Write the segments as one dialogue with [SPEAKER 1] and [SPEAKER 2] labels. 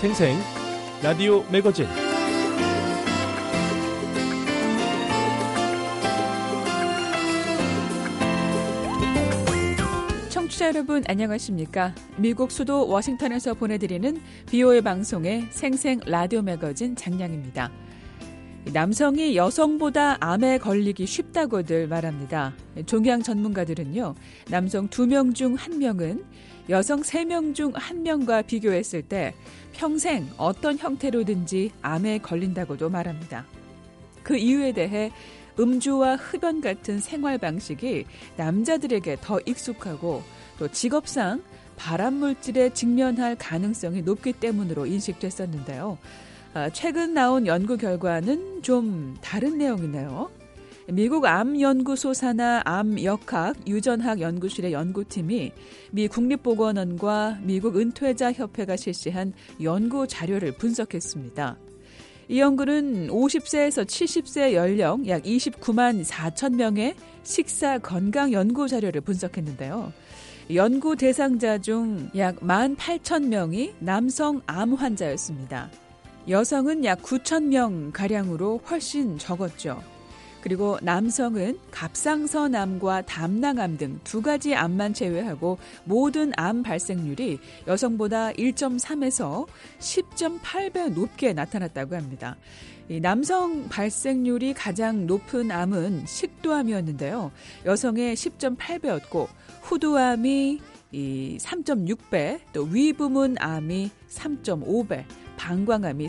[SPEAKER 1] 생생 라디오 매거진
[SPEAKER 2] 청취자 여러분 안녕하십니까? 미국 수도 워싱턴에서 보내드리는 VOA 방송의 생생 라디오 매거진 장량입니다. 남성이 여성보다 암에 걸리기 쉽다고들 말합니다. 종양 전문가들은요, 남성 2명 중 1명은 여성 3명 중 1명과 비교했을 때 평생 어떤 형태로든지 암에 걸린다고도 말합니다. 그 이유에 대해 음주와 흡연 같은 생활 방식이 남자들에게 더 익숙하고 또 직업상 발암물질에 직면할 가능성이 높기 때문으로 인식됐었는데요. 최근 나온 연구 결과는 좀 다른 내용이네요. 미국 암연구소 산하 암역학 유전학 연구실의 연구팀이 미 국립보건원과 미국 은퇴자협회가 실시한 연구 자료를 분석했습니다. 이 연구는 50세에서 70세 연령 약 29만 4천 명의 식사 건강 연구 자료를 분석했는데요. 연구 대상자 중 약 18,000명이 남성 암 환자였습니다. 여성은 약 9,000명 가량으로 훨씬 적었죠. 그리고 남성은 갑상선암과 담낭암 등 2가지 암만 제외하고 모든 암 발생률이 여성보다 1.3에서 10.8배 높게 나타났다고 합니다. 이 남성 발생률이 가장 높은 암은 식도암이었는데요. 여성의 10.8배였고 후두암이 3.6배, 또 위부문암이 3.5배, 방광암이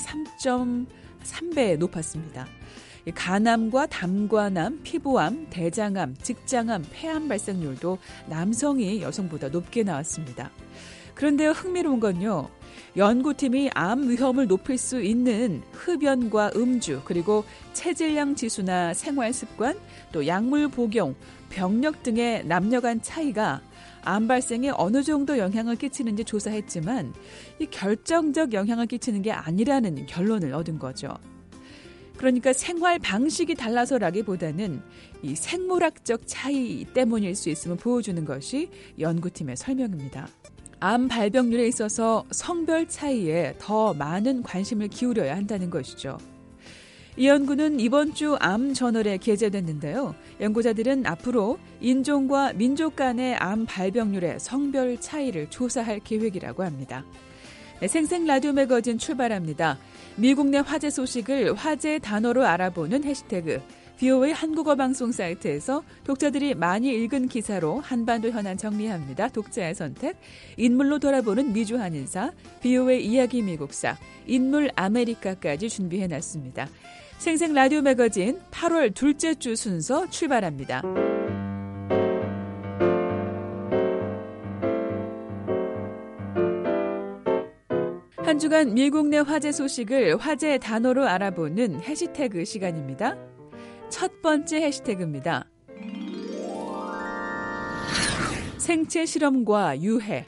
[SPEAKER 2] 3.3배 높았습니다. 간암과 담관암, 피부암, 대장암, 직장암, 폐암 발생률도 남성이 여성보다 높게 나왔습니다. 그런데 흥미로운 건요, 연구팀이 암 위험을 높일 수 있는 흡연과 음주, 그리고 체질량 지수나 생활습관, 또 약물 복용, 병력 등의 남녀 간 차이가 암 발생에 어느 정도 영향을 끼치는지 조사했지만 이 결정적 영향을 끼치는 게 아니라는 결론을 얻은 거죠. 그러니까 생활 방식이 달라서라기보다는 이 생물학적 차이 때문일 수 있음을 보여주는 것이 연구팀의 설명입니다. 암 발병률에 있어서 성별 차이에 더 많은 관심을 기울여야 한다는 것이죠. 이 연구는 이번 주 암 저널에 게재됐는데요. 연구자들은 앞으로 인종과 민족 간의 암 발병률의 성별 차이를 조사할 계획이라고 합니다. 생생 라디오 매거진 출발합니다. 미국 내 화제 소식을 화제 단어로 알아보는 해시태그 VOA 한국어 방송 사이트에서 독자들이 많이 읽은 기사로 한반도 현안 정리합니다. 독자의 선택, 인물로 돌아보는 미주 한인사, VOA 이야기 미국사, 인물 아메리카까지 준비해놨습니다. 생생 라디오 매거진 8월 둘째 주 순서 출발합니다. 한 주간 미국 내 화제 소식을 화제 단어로 알아보는 해시태그 시간입니다. 첫 번째 해시태그입니다. 생체 실험과 유해.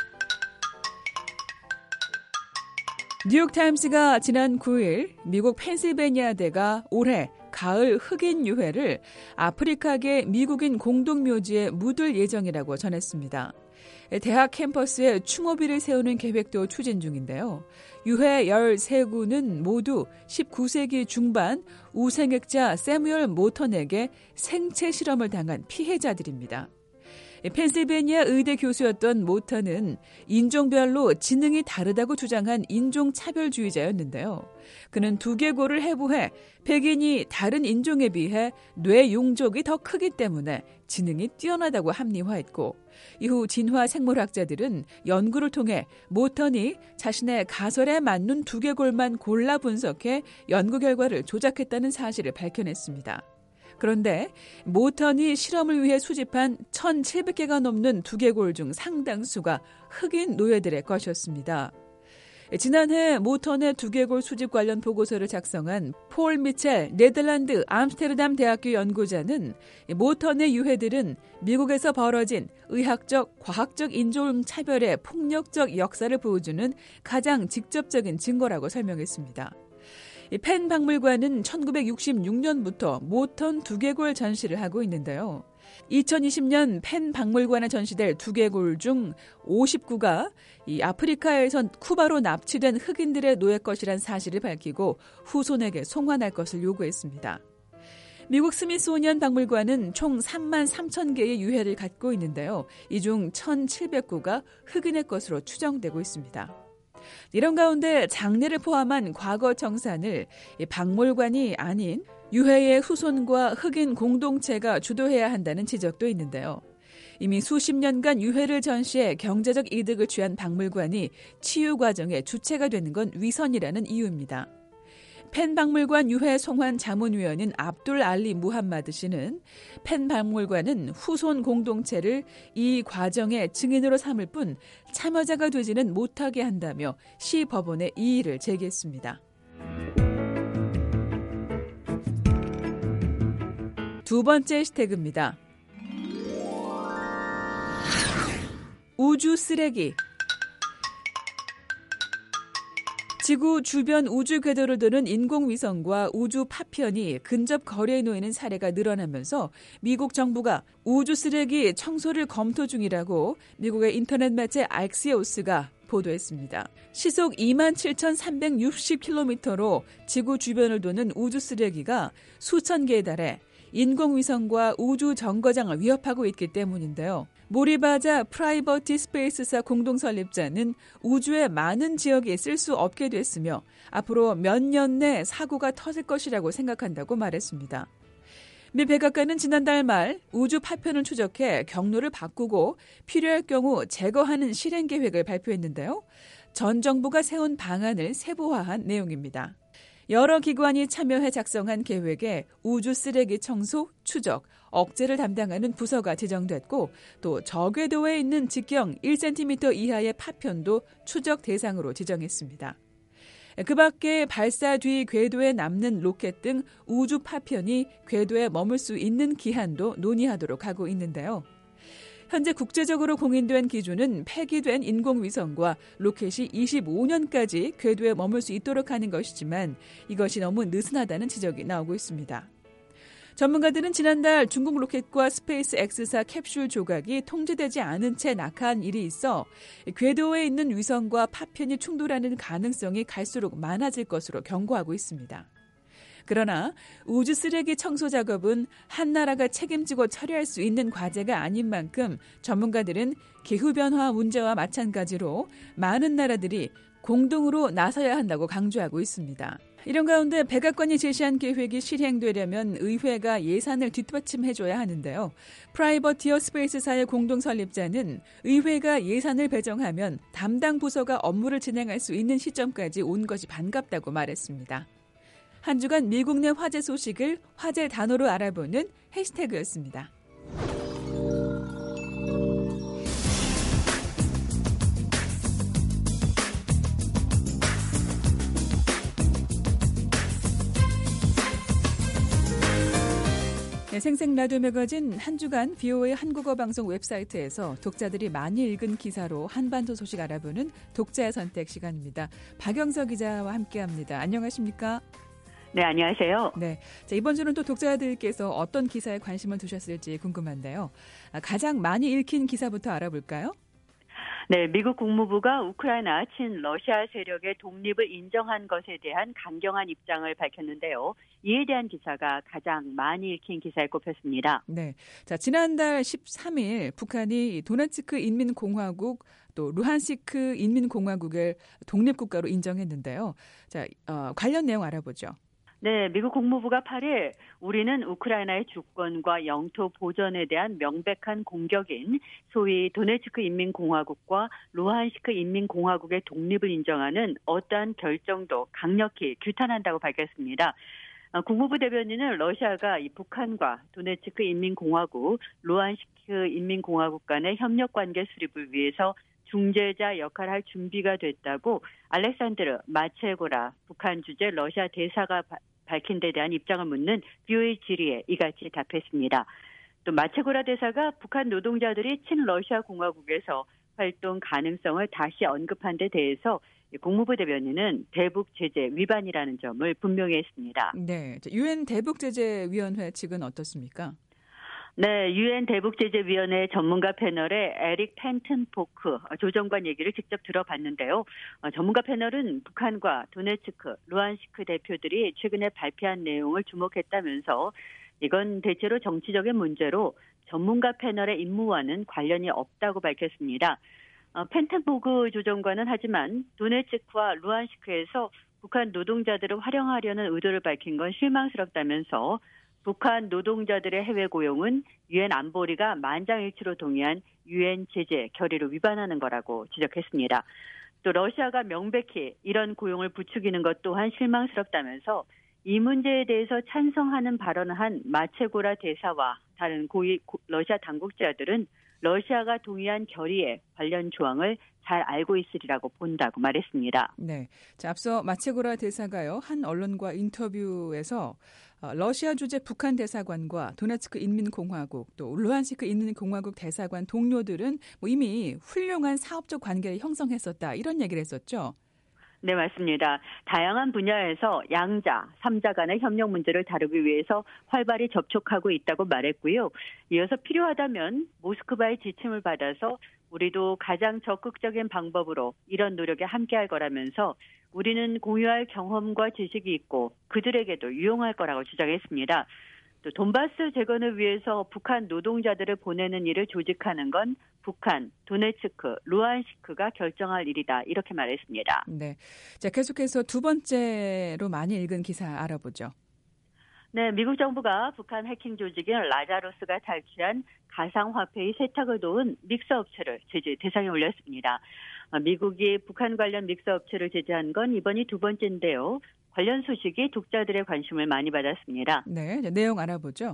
[SPEAKER 2] 뉴욕타임스가 지난 9일 미국 펜실베니아대가 올해 가을 흑인 유해를 아프리카계 미국인 공동묘지에 묻을 예정이라고 전했습니다. 대학 캠퍼스에 충호비를 세우는 계획도 추진 중인데요. 유해 13구는 모두 19세기 중반 우생학자 세뮤얼 모턴에게 생체 실험을 당한 피해자들입니다. 펜실베니아 의대 교수였던 모턴은 인종별로 지능이 다르다고 주장한 인종차별주의자였는데요. 그는 두개골을 해부해 백인이 다른 인종에 비해 뇌 용적이 더 크기 때문에 지능이 뛰어나다고 합리화했고, 이후 진화 생물학자들은 연구를 통해 모턴이 자신의 가설에 맞는 두개골만 골라 분석해 연구 결과를 조작했다는 사실을 밝혀냈습니다. 그런데 모턴이 실험을 위해 수집한 1,700개가 넘는 두개골 중 상당수가 흑인 노예들의 것이었습니다. 지난해 모턴의 두개골 수집 관련 보고서를 작성한 폴 미첼 네덜란드 암스테르담 대학교 연구자는 모턴의 유해들은 미국에서 벌어진 의학적, 과학적 인종차별의 폭력적 역사를 보여주는 가장 직접적인 증거라고 설명했습니다. 펜 박물관은 1966년부터 모턴 두개골 전시를 하고 있는데요. 2020년 펜 박물관에 전시될 두개골 중 59가 이 아프리카에선 쿠바로 납치된 흑인들의 노예 것이란 사실을 밝히고 후손에게 송환할 것을 요구했습니다. 미국 스미소니언 박물관은 총 3만 3천 개의 유해를 갖고 있는데요. 이 중 1,700구가 흑인의 것으로 추정되고 있습니다. 이런 가운데 장례를 포함한 과거 정산을 박물관이 아닌 유해의 후손과 흑인 공동체가 주도해야 한다는 지적도 있는데요. 이미 수십 년간 유해를 전시해 경제적 이득을 취한 박물관이 치유 과정의 주체가 되는 건 위선이라는 이유입니다. 펜 박물관 유해 송환 자문위원인 압둘 알리 무함마드 씨는 펜 박물관은 후손 공동체를 이 과정의 증인으로 삼을 뿐 참여자가 되지는 못하게 한다며 시 법원에 이의를 제기했습니다. 두 번째 해시태그입니다. 우주 쓰레기. 지구 주변 우주 궤도를 도는 인공위성과 우주 파편이 근접 거리에 놓이는 사례가 늘어나면서 미국 정부가 우주 쓰레기 청소를 검토 중이라고 미국의 인터넷 매체 악시오스가 보도했습니다. 시속 27,360km로 지구 주변을 도는 우주 쓰레기가 수천 개에 달해 인공위성과 우주 정거장을 위협하고 있기 때문인데요. 모리바자 프라이버티 스페이스사 공동 설립자는 우주의 많은 지역에 쓸 수 없게 됐으며 앞으로 몇 년 내 사고가 터질 것이라고 생각한다고 말했습니다. 미 백악관은 지난달 말 우주 파편을 추적해 경로를 바꾸고 필요할 경우 제거하는 실행 계획을 발표했는데요. 전 정부가 세운 방안을 세부화한 내용입니다. 여러 기관이 참여해 작성한 계획에 우주 쓰레기 청소, 추적, 억제를 담당하는 부서가 지정됐고 또 저궤도에 있는 직경 1cm 이하의 파편도 추적 대상으로 지정했습니다. 그 밖에 발사 뒤 궤도에 남는 로켓 등 우주 파편이 궤도에 머물 수 있는 기한도 논의하도록 하고 있는데요. 현재 국제적으로 공인된 기준은 폐기된 인공위성과 로켓이 25년까지 궤도에 머물 수 있도록 하는 것이지만 이것이 너무 느슨하다는 지적이 나오고 있습니다. 전문가들은 지난달 중국 로켓과 스페이스 X사 캡슐 조각이 통제되지 않은 채 낙하한 일이 있어 궤도에 있는 위성과 파편이 충돌하는 가능성이 갈수록 많아질 것으로 경고하고 있습니다. 그러나 우주 쓰레기 청소 작업은 한 나라가 책임지고 처리할 수 있는 과제가 아닌 만큼 전문가들은 기후변화 문제와 마찬가지로 많은 나라들이 공동으로 나서야 한다고 강조하고 있습니다. 이런 가운데 백악관이 제시한 계획이 실행되려면 의회가 예산을 뒷받침해줘야 하는데요. 프라이버티어 스페이스사의 공동 설립자는 의회가 예산을 배정하면 담당 부서가 업무를 진행할 수 있는 시점까지 온 것이 반갑다고 말했습니다. 한 주간 미국 내 화제 소식을 화제 단어로 알아보는 해시태그였습니다. 네, 생생 라디오 매거진 한 주간 VOA 한국어 방송 웹사이트에서 독자들이 많이 읽은 기사로 한반도 소식 알아보는 독자의 선택 시간입니다. 박영서 기자와 함께합니다. 안녕하십니까?
[SPEAKER 3] 네, 안녕하세요.
[SPEAKER 2] 네, 자, 이번 주는 또 독자들께서 어떤 기사에 관심을 두셨을지 궁금한데요. 가장 많이 읽힌 기사부터 알아볼까요?
[SPEAKER 3] 네, 미국 국무부가 우크라이나 친러시아 세력의 독립을 인정한 것에 대한 강경한 입장을 밝혔는데요. 이에 대한 기사가 가장 많이 읽힌 기사에 꼽혔습니다.
[SPEAKER 2] 네, 자, 지난달 13일 북한이 도네츠크 인민공화국 또 루한스크 인민공화국을 독립국가로 인정했는데요. 자, 관련 내용 알아보죠.
[SPEAKER 3] 네, 미국 국무부가 8일 우리는 우크라이나의 주권과 영토 보전에 대한 명백한 공격인 소위 도네츠크 인민공화국과 루한스크 인민공화국의 독립을 인정하는 어떠한 결정도 강력히 규탄한다고 밝혔습니다. 국무부 대변인은 러시아가 이 북한과 도네츠크 인민공화국, 루한스크 인민공화국 간의 협력관계 수립을 위해서 중재자 역할을 할 준비가 됐다고 알렉산드르 마체고라 북한 주재 러시아 대사가 밝힌 데 대한 입장을 묻는 VOA 질의에 이같이 답했습니다. 또 마체고라 대사가 북한 노동자들이 친러시아 공화국에서 활동 가능성을 다시 언급한 데 대해서 국무부 대변인은 대북 제재 위반이라는 점을 분명히 했습니다.
[SPEAKER 2] 네, 유엔 대북 제재 위원회 측은 어떻습니까?
[SPEAKER 3] 네, 유엔 대북제재위원회 전문가 패널의 에릭 펜튼포크 조정관 얘기를 직접 들어봤는데요. 전문가 패널은 북한과 도네츠크, 루안시크 대표들이 최근에 발표한 내용을 주목했다면서 이건 대체로 정치적인 문제로 전문가 패널의 임무와는 관련이 없다고 밝혔습니다. 펜튼포크 조정관은 하지만 도네츠크와 루안시크에서 북한 노동자들을 활용하려는 의도를 밝힌 건 실망스럽다면서 북한 노동자들의 해외 고용은 유엔 안보리가 만장일치로 동의한 유엔 제재 결의를 위반하는 거라고 지적했습니다. 또 러시아가 명백히 이런 고용을 부추기는 것 또한 실망스럽다면서 이 문제에 대해서 찬성하는 발언을 한 마체고라 대사와 다른 고위 러시아 당국자들은 러시아가 동의한 결의에 관련 조항을 잘 알고 있으리라고 본다고 말했습니다.
[SPEAKER 2] 네, 자, 앞서 마체고라 대사가요 한 언론과 인터뷰에서 러시아 주재 북한 대사관과 도네츠크 인민공화국 또 루안시크 인민공화국 대사관 동료들은 이미 훌륭한 사업적 관계를 형성했었다 이런 얘기를 했었죠.
[SPEAKER 3] 네, 맞습니다. 다양한 분야에서 양자, 3자 간의 협력 문제를 다루기 위해서 활발히 접촉하고 있다고 말했고요. 이어서 필요하다면 모스크바의 지침을 받아서 우리도 가장 적극적인 방법으로 이런 노력에 함께할 거라면서 우리는 공유할 경험과 지식이 있고 그들에게도 유용할 거라고 주장했습니다. 또 돈바스 재건을 위해서 북한 노동자들을 보내는 일을 조직하는 건 북한, 도네츠크, 루안시크가 결정할 일이다. 이렇게 말했습니다.
[SPEAKER 2] 네, 자 계속해서 두 번째로 많이 읽은 기사 알아보죠.
[SPEAKER 3] 네, 미국 정부가 북한 해킹 조직인 라자루스가 탈취한 가상화폐의 세탁을 도운 믹서업체를 제재 대상에 올렸습니다. 미국이 북한 관련 믹서업체를 제재한 건 이번이 두 번째인데요. 관련 소식이 독자들의 관심을 많이 받았습니다.
[SPEAKER 2] 네, 내용 알아보죠.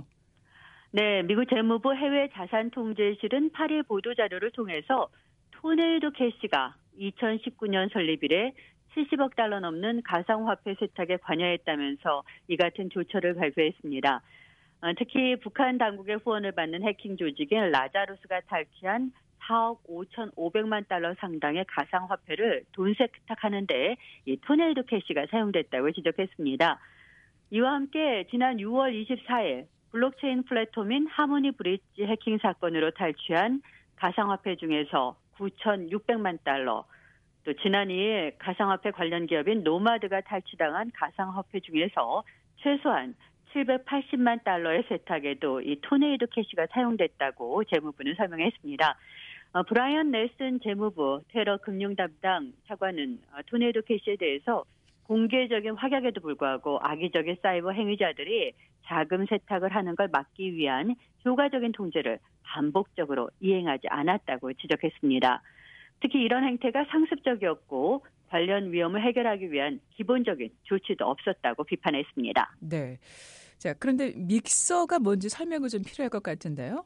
[SPEAKER 3] 네, 미국 재무부 해외자산통제실은 8일 보도자료를 통해서 토네이도 캐시가 2019년 설립 이래 70억 달러 넘는 가상화폐 세탁에 관여했다면서 이 같은 조처를 발표했습니다. 특히 북한 당국의 후원을 받는 해킹 조직인 라자루스가 탈취한 4억 5,500만 달러 상당의 가상화폐를 돈 세탁하는 데 이 토네이도 캐시가 사용됐다고 지적했습니다. 이와 함께 지난 6월 24일 블록체인 플랫폼인 하모니 브릿지 해킹 사건으로 탈취한 가상화폐 중에서 9,600만 달러, 또 지난 2일 가상화폐 관련 기업인 노마드가 탈취당한 가상화폐 중에서 최소한 780만 달러의 세탁에도 이 토네이도 캐시가 사용됐다고 재무부는 설명했습니다. 브라이언 넬슨 재무부 테러 금융 담당 차관은 토네이도 캐시에 대해서 공개적인 확약에도 불구하고 악의적인 사이버 행위자들이 자금 세탁을 하는 걸 막기 위한 효과적인 통제를 반복적으로 이행하지 않았다고 지적했습니다. 특히 이런 행태가 상습적이었고 관련 위험을 해결하기 위한 기본적인 조치도 없었다고 비판했습니다.
[SPEAKER 2] 네. 자, 그런데 믹서가 뭔지 설명이 좀 필요할 것 같은데요?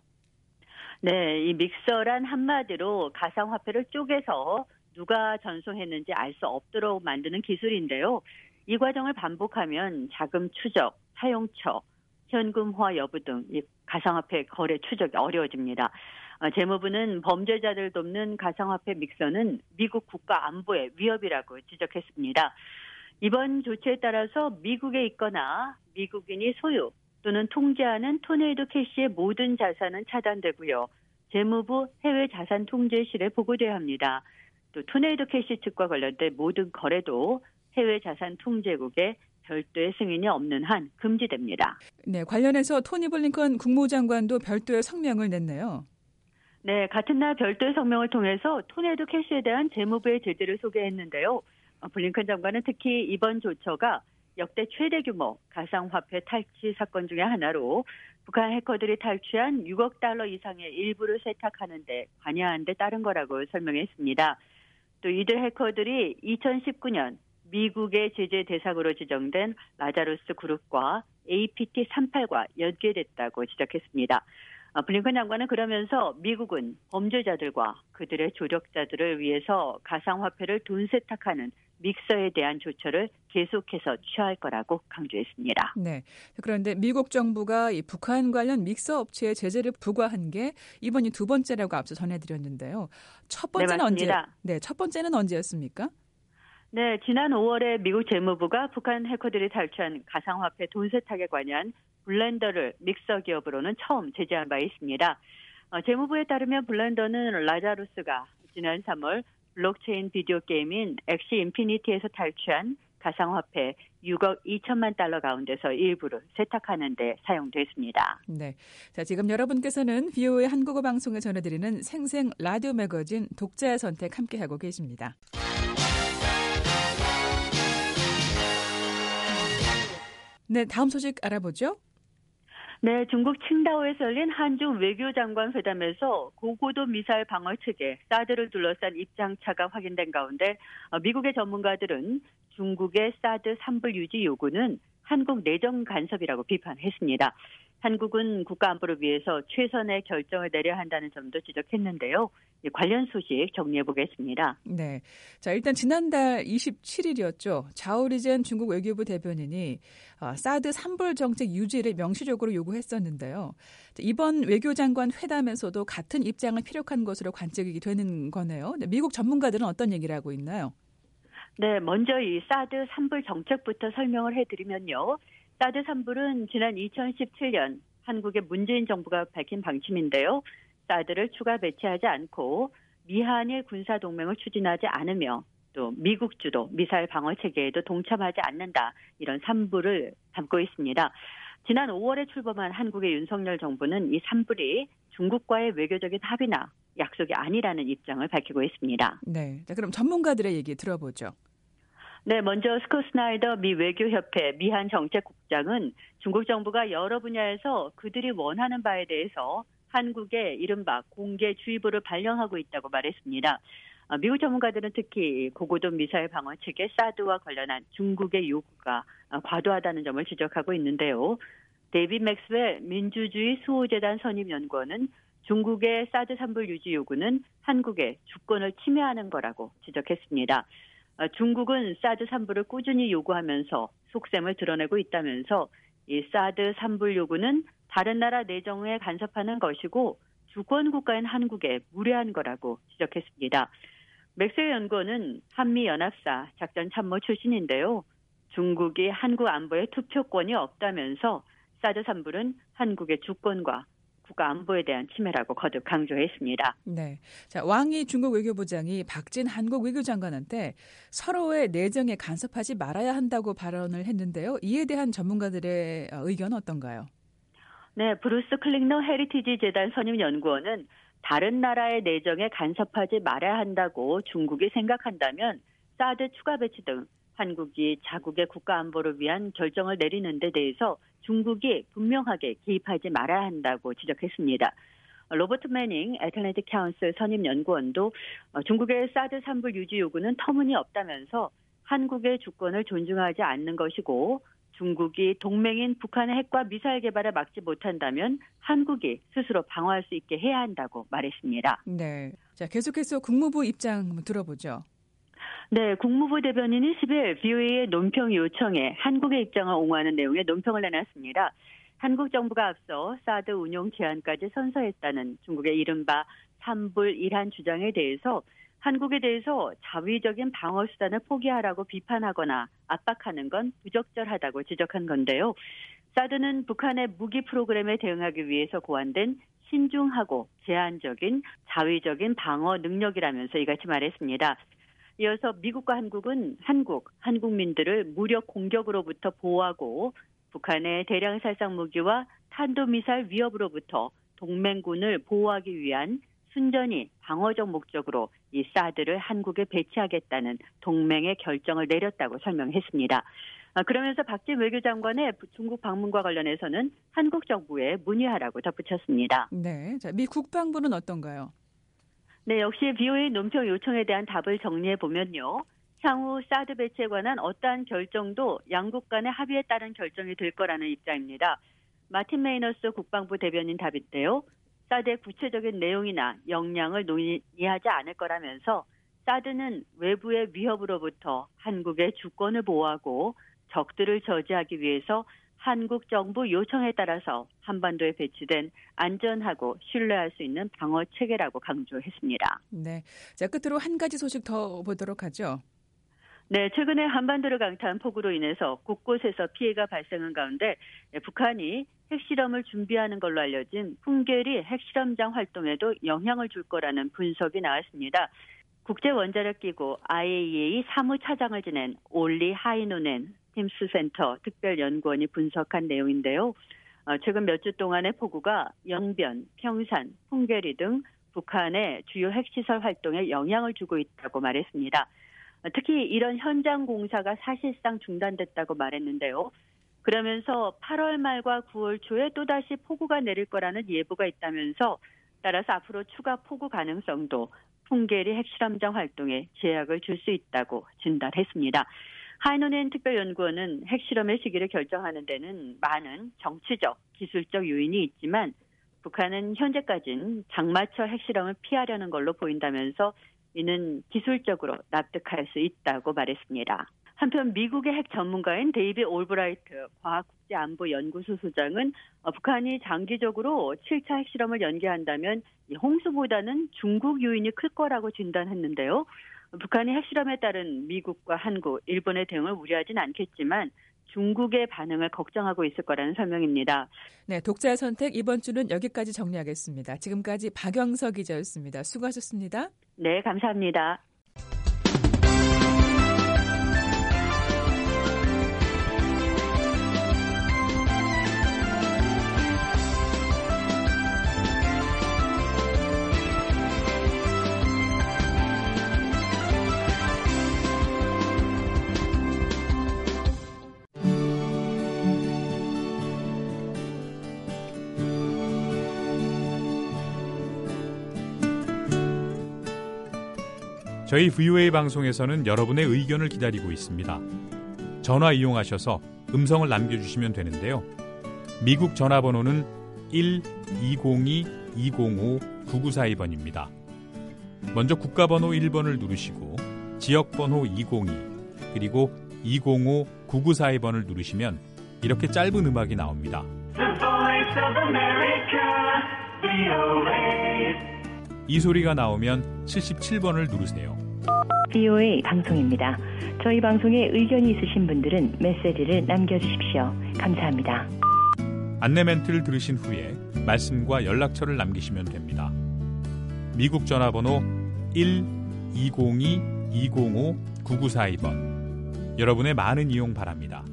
[SPEAKER 3] 네, 이 믹서란 한마디로 가상화폐를 쪼개서 누가 전송했는지 알 수 없도록 만드는 기술인데요. 이 과정을 반복하면 자금 추적, 사용처, 현금화 여부 등 이 가상화폐 거래 추적이 어려워집니다. 재무부는 범죄자들 돕는 가상화폐 믹서는 미국 국가 안보의 위협이라고 지적했습니다. 이번 조치에 따라서 미국에 있거나 미국인이 소유 또는 통제하는 토네이도 캐시의 모든 자산은 차단되고요. 재무부 해외자산통제실에 보고돼야 합니다. 또 토네이도 캐시 측과 관련된 모든 거래도 해외자산통제국의 별도의 승인이 없는 한 금지됩니다.
[SPEAKER 2] 네, 관련해서 토니 블링컨 국무장관도 별도의 성명을 냈네요.
[SPEAKER 3] 네, 같은 날 별도의 성명을 통해서 토네이도 캐시에 대한 재무부의 제재를 소개했는데요. 블링컨 장관은 특히 이번 조처가 역대 최대 규모 가상화폐 탈취 사건 중에 하나로 북한 해커들이 탈취한 6억 달러 이상의 일부를 세탁하는 데 관여한 데 따른 거라고 설명했습니다. 또 이들 해커들이 2019년 미국의 제재 대상으로 지정된 라자루스 그룹과 APT38과 연계됐다고 지적했습니다. 블링컨 장관은 그러면서 미국은 범죄자들과 그들의 조력자들을 위해서 가상화폐를 돈 세탁하는 믹서에 대한 조처를 계속해서 취할 거라고 강조했습니다.
[SPEAKER 2] 네. 그런데 미국 정부가 이 북한 관련 믹서 업체에 제재를 부과한 게 이번이 두 번째라고 앞서 전해드렸는데요. 첫 번째는 첫 번째는 언제였습니까?
[SPEAKER 3] 네, 지난 5월에 미국 재무부가 북한 해커들이 탈취한 가상화폐 돈 세탁에 관한 블렌더를 믹서 기업으로는 처음 제재한 바 있습니다. 재무부에 따르면 블렌더는 라자루스가 지난 3월 블록체인 비디오 게임인 엑시 인피니티에서 탈취한 가상화폐 6억 2천만 달러 가운데서 일부를 세탁하는 데 사용됐습니다.
[SPEAKER 2] 네, 자 지금 여러분께서는 VOA 한국어 방송에 전해드리는 생생 라디오 매거진 독자의 선택 함께하고 계십니다. 네, 다음 소식 알아보죠.
[SPEAKER 3] 네, 중국 칭다오에서 열린 한중 외교장관 회담에서 고고도 미사일 방어 체계 사드를 둘러싼 입장차가 확인된 가운데 미국의 전문가들은 중국의 사드 산불 유지 요구는 한국 내정 간섭이라고 비판했습니다. 한국은 국가 안보를 위해서 최선의 결정을 내려야 한다는 점도 지적했는데요. 관련 소식 정리해 보겠습니다.
[SPEAKER 2] 네, 자 일단 지난달 27일이었죠. 자오리젠 중국 외교부 대변인이 사드 산불 정책 유지를 명시적으로 요구했었는데요. 이번 외교장관 회담에서도 같은 입장을 피력한 것으로 관측이 되는 거네요. 미국 전문가들은 어떤 얘기를 하고 있나요?
[SPEAKER 3] 네, 먼저 이 사드 산불 정책부터 설명을 해드리면요. 사드 산불은 지난 2017년 한국의 문재인 정부가 밝힌 방침인데요. 사드를 추가 배치하지 않고 미한일 군사동맹을 추진하지 않으며 또 미국 주도 미사일 방어 체계에도 동참하지 않는다. 이런 산불을 담고 있습니다. 지난 5월에 출범한 한국의 윤석열 정부는 이 산불이 중국과의 외교적인 합의나 약속이 아니라는 입장을 밝히고 있습니다.
[SPEAKER 2] 네, 자, 그럼 전문가들의 얘기 들어보죠.
[SPEAKER 3] 네, 먼저 스콧 스나이더 미 외교협회 미한 정책국장은 중국 정부가 여러 분야에서 그들이 원하는 바에 대해서 한국에 이른바 공개주의보를 발령하고 있다고 말했습니다. 미국 전문가들은 특히 고고도 미사일 방어 체계 사드와 관련한 중국의 요구가 과도하다는 점을 지적하고 있는데요. 데이빗 맥스웰 민주주의 수호재단 선임연구원은 중국의 사드 산불 유지 요구는 한국의 주권을 침해하는 거라고 지적했습니다. 중국은 사드 산불을 꾸준히 요구하면서 속셈을 드러내고 있다면서 이 사드 산불 요구는 다른 나라 내정에 간섭하는 것이고 주권 국가인 한국에 무례한 거라고 지적했습니다. 맥스웰 연구원은 한미연합사 작전참모 출신인데요. 중국이 한국 안보에 투표권이 없다면서 사드 산불은 한국의 주권과 국가 안보에 대한 침해라고 거듭 강조했습니다.
[SPEAKER 2] 네, 자 왕이 중국 외교부장이 박진 한국 외교장관한테 서로의 내정에 간섭하지 말아야 한다고 발언을 했는데요. 이에 대한 전문가들의 의견은 어떤가요?
[SPEAKER 3] 네, 브루스 클링너 헤리티지 재단 선임 연구원은 다른 나라의 내정에 간섭하지 말아야 한다고 중국이 생각한다면 사드 추가 배치 등 한국이 자국의 국가 안보를 위한 결정을 내리는 데 대해서 중국이 분명하게 개입하지 말아야 한다고 지적했습니다. 로버트 매닝 애틀랜틱 카운슬 선임 연구원도 중국의 사드 산불 유지 요구는 터무니없다면서 한국의 주권을 존중하지 않는 것이고 중국이 동맹인 북한의 핵과 미사일 개발을 막지 못한다면 한국이 스스로 방어할 수 있게 해야 한다고 말했습니다.
[SPEAKER 2] 네, 자 계속해서 국무부 입장 한번 들어보죠.
[SPEAKER 3] 네, 국무부 대변인이 10일 VOA의 논평 요청에 한국의 입장을 옹호하는 내용의 논평을 내놨습니다. 한국 정부가 앞서 사드 운용 제한까지 선서했다는 중국의 이른바 산불 일한 주장에 대해서 한국에 대해서 자위적인 방어 수단을 포기하라고 비판하거나 압박하는 건 부적절하다고 지적한 건데요. 사드는 북한의 무기 프로그램에 대응하기 위해서 고안된 신중하고 제한적인 자위적인 방어 능력이라면서 이같이 말했습니다. 이어서 미국과 한국은 한국민들을 무력 공격으로부터 보호하고 북한의 대량 살상 무기와 탄도미사일 위협으로부터 동맹군을 보호하기 위한 순전히 방어적 목적으로 이 사드를 한국에 배치하겠다는 동맹의 결정을 내렸다고 설명했습니다. 그러면서 박진 외교장관의 중국 방문과 관련해서는 한국 정부에 문의하라고 덧붙였습니다.
[SPEAKER 2] 네, 자, 미 국방부는 어떤가요?
[SPEAKER 3] 네, 역시 VOA 논평 요청에 대한 답을 정리해 보면요. 향후 사드 배치에 관한 어떠한 결정도 양국 간의 합의에 따른 결정이 될 거라는 입장입니다. 마틴 메이너스 국방부 대변인 답인데요. 사드의 구체적인 내용이나 역량을 논의하지 않을 거라면서 사드는 외부의 위협으로부터 한국의 주권을 보호하고 적들을 저지하기 위해서 한국 정부 요청에 따라서 한반도에 배치된 안전하고 신뢰할 수 있는 방어 체계라고 강조했습니다.
[SPEAKER 2] 네, 자 끝으로 한 가지 소식 더 보도록 하죠.
[SPEAKER 3] 네, 최근에 한반도를 강타한 폭우로 인해서 곳곳에서 피해가 발생한 가운데 북한이 핵실험을 준비하는 걸로 알려진 풍계리 핵실험장 활동에도 영향을 줄 거라는 분석이 나왔습니다. 국제원자력기구 IAEA 사무차장을 지낸 올리 하이노넨 팀스센터 특별연구원이 분석한 내용인데요. 최근 몇 주 동안의 폭우가 영변, 평산, 풍계리 등 북한의 주요 핵시설 활동에 영향을 주고 있다고 말했습니다. 특히 이런 현장 공사가 사실상 중단됐다고 말했는데요. 그러면서 8월 말과 9월 초에 또다시 폭우가 내릴 거라는 예보가 있다면서 따라서 앞으로 추가 폭우 가능성도 풍계리 핵실험장 활동에 제약을 줄 수 있다고 진단했습니다. 하이노넨 특별연구원은 핵실험의 시기를 결정하는 데는 많은 정치적, 기술적 요인이 있지만 북한은 현재까지는 장마철 핵실험을 피하려는 걸로 보인다면서 이는 기술적으로 납득할 수 있다고 말했습니다. 한편 미국의 핵 전문가인 데이비 올브라이트 과학국제안보연구소 소장은 북한이 장기적으로 7차 핵실험을 연기한다면 홍수보다는 중국 요인이 클 거라고 진단했는데요. 북한이 핵실험에 따른 미국과 한국, 일본의 대응을 우려하진 않겠지만 중국의 반응을 걱정하고 있을 거라는 설명입니다.
[SPEAKER 2] 네, 독자 선택 이번 주는 여기까지 정리하겠습니다. 지금까지 박영서 기자였습니다. 수고하셨습니다.
[SPEAKER 3] 네, 감사합니다.
[SPEAKER 1] 저희 VOA 방송에서는 여러분의 의견을 기다리고 있습니다. 전화 이용하셔서 음성을 남겨주시면 되는데요. 미국 전화번호는 1-202-205-9942번입니다. 먼저 국가번호 1번을 누르시고 지역번호 202 그리고 205-9942번을 누르시면 이렇게 짧은 음악이 나옵니다. 이 소리가 나오면 77번을 누르세요.
[SPEAKER 4] VOA 방송입니다. 저희 방송에 의견이 있으신 분들은 메시지를 남겨주십시오. 감사합니다.
[SPEAKER 1] 안내 멘트를 들으신 후에 말씀과 연락처를 남기시면 됩니다. 미국 전화번호 1-202-205-9942번. 여러분의 많은 이용 바랍니다.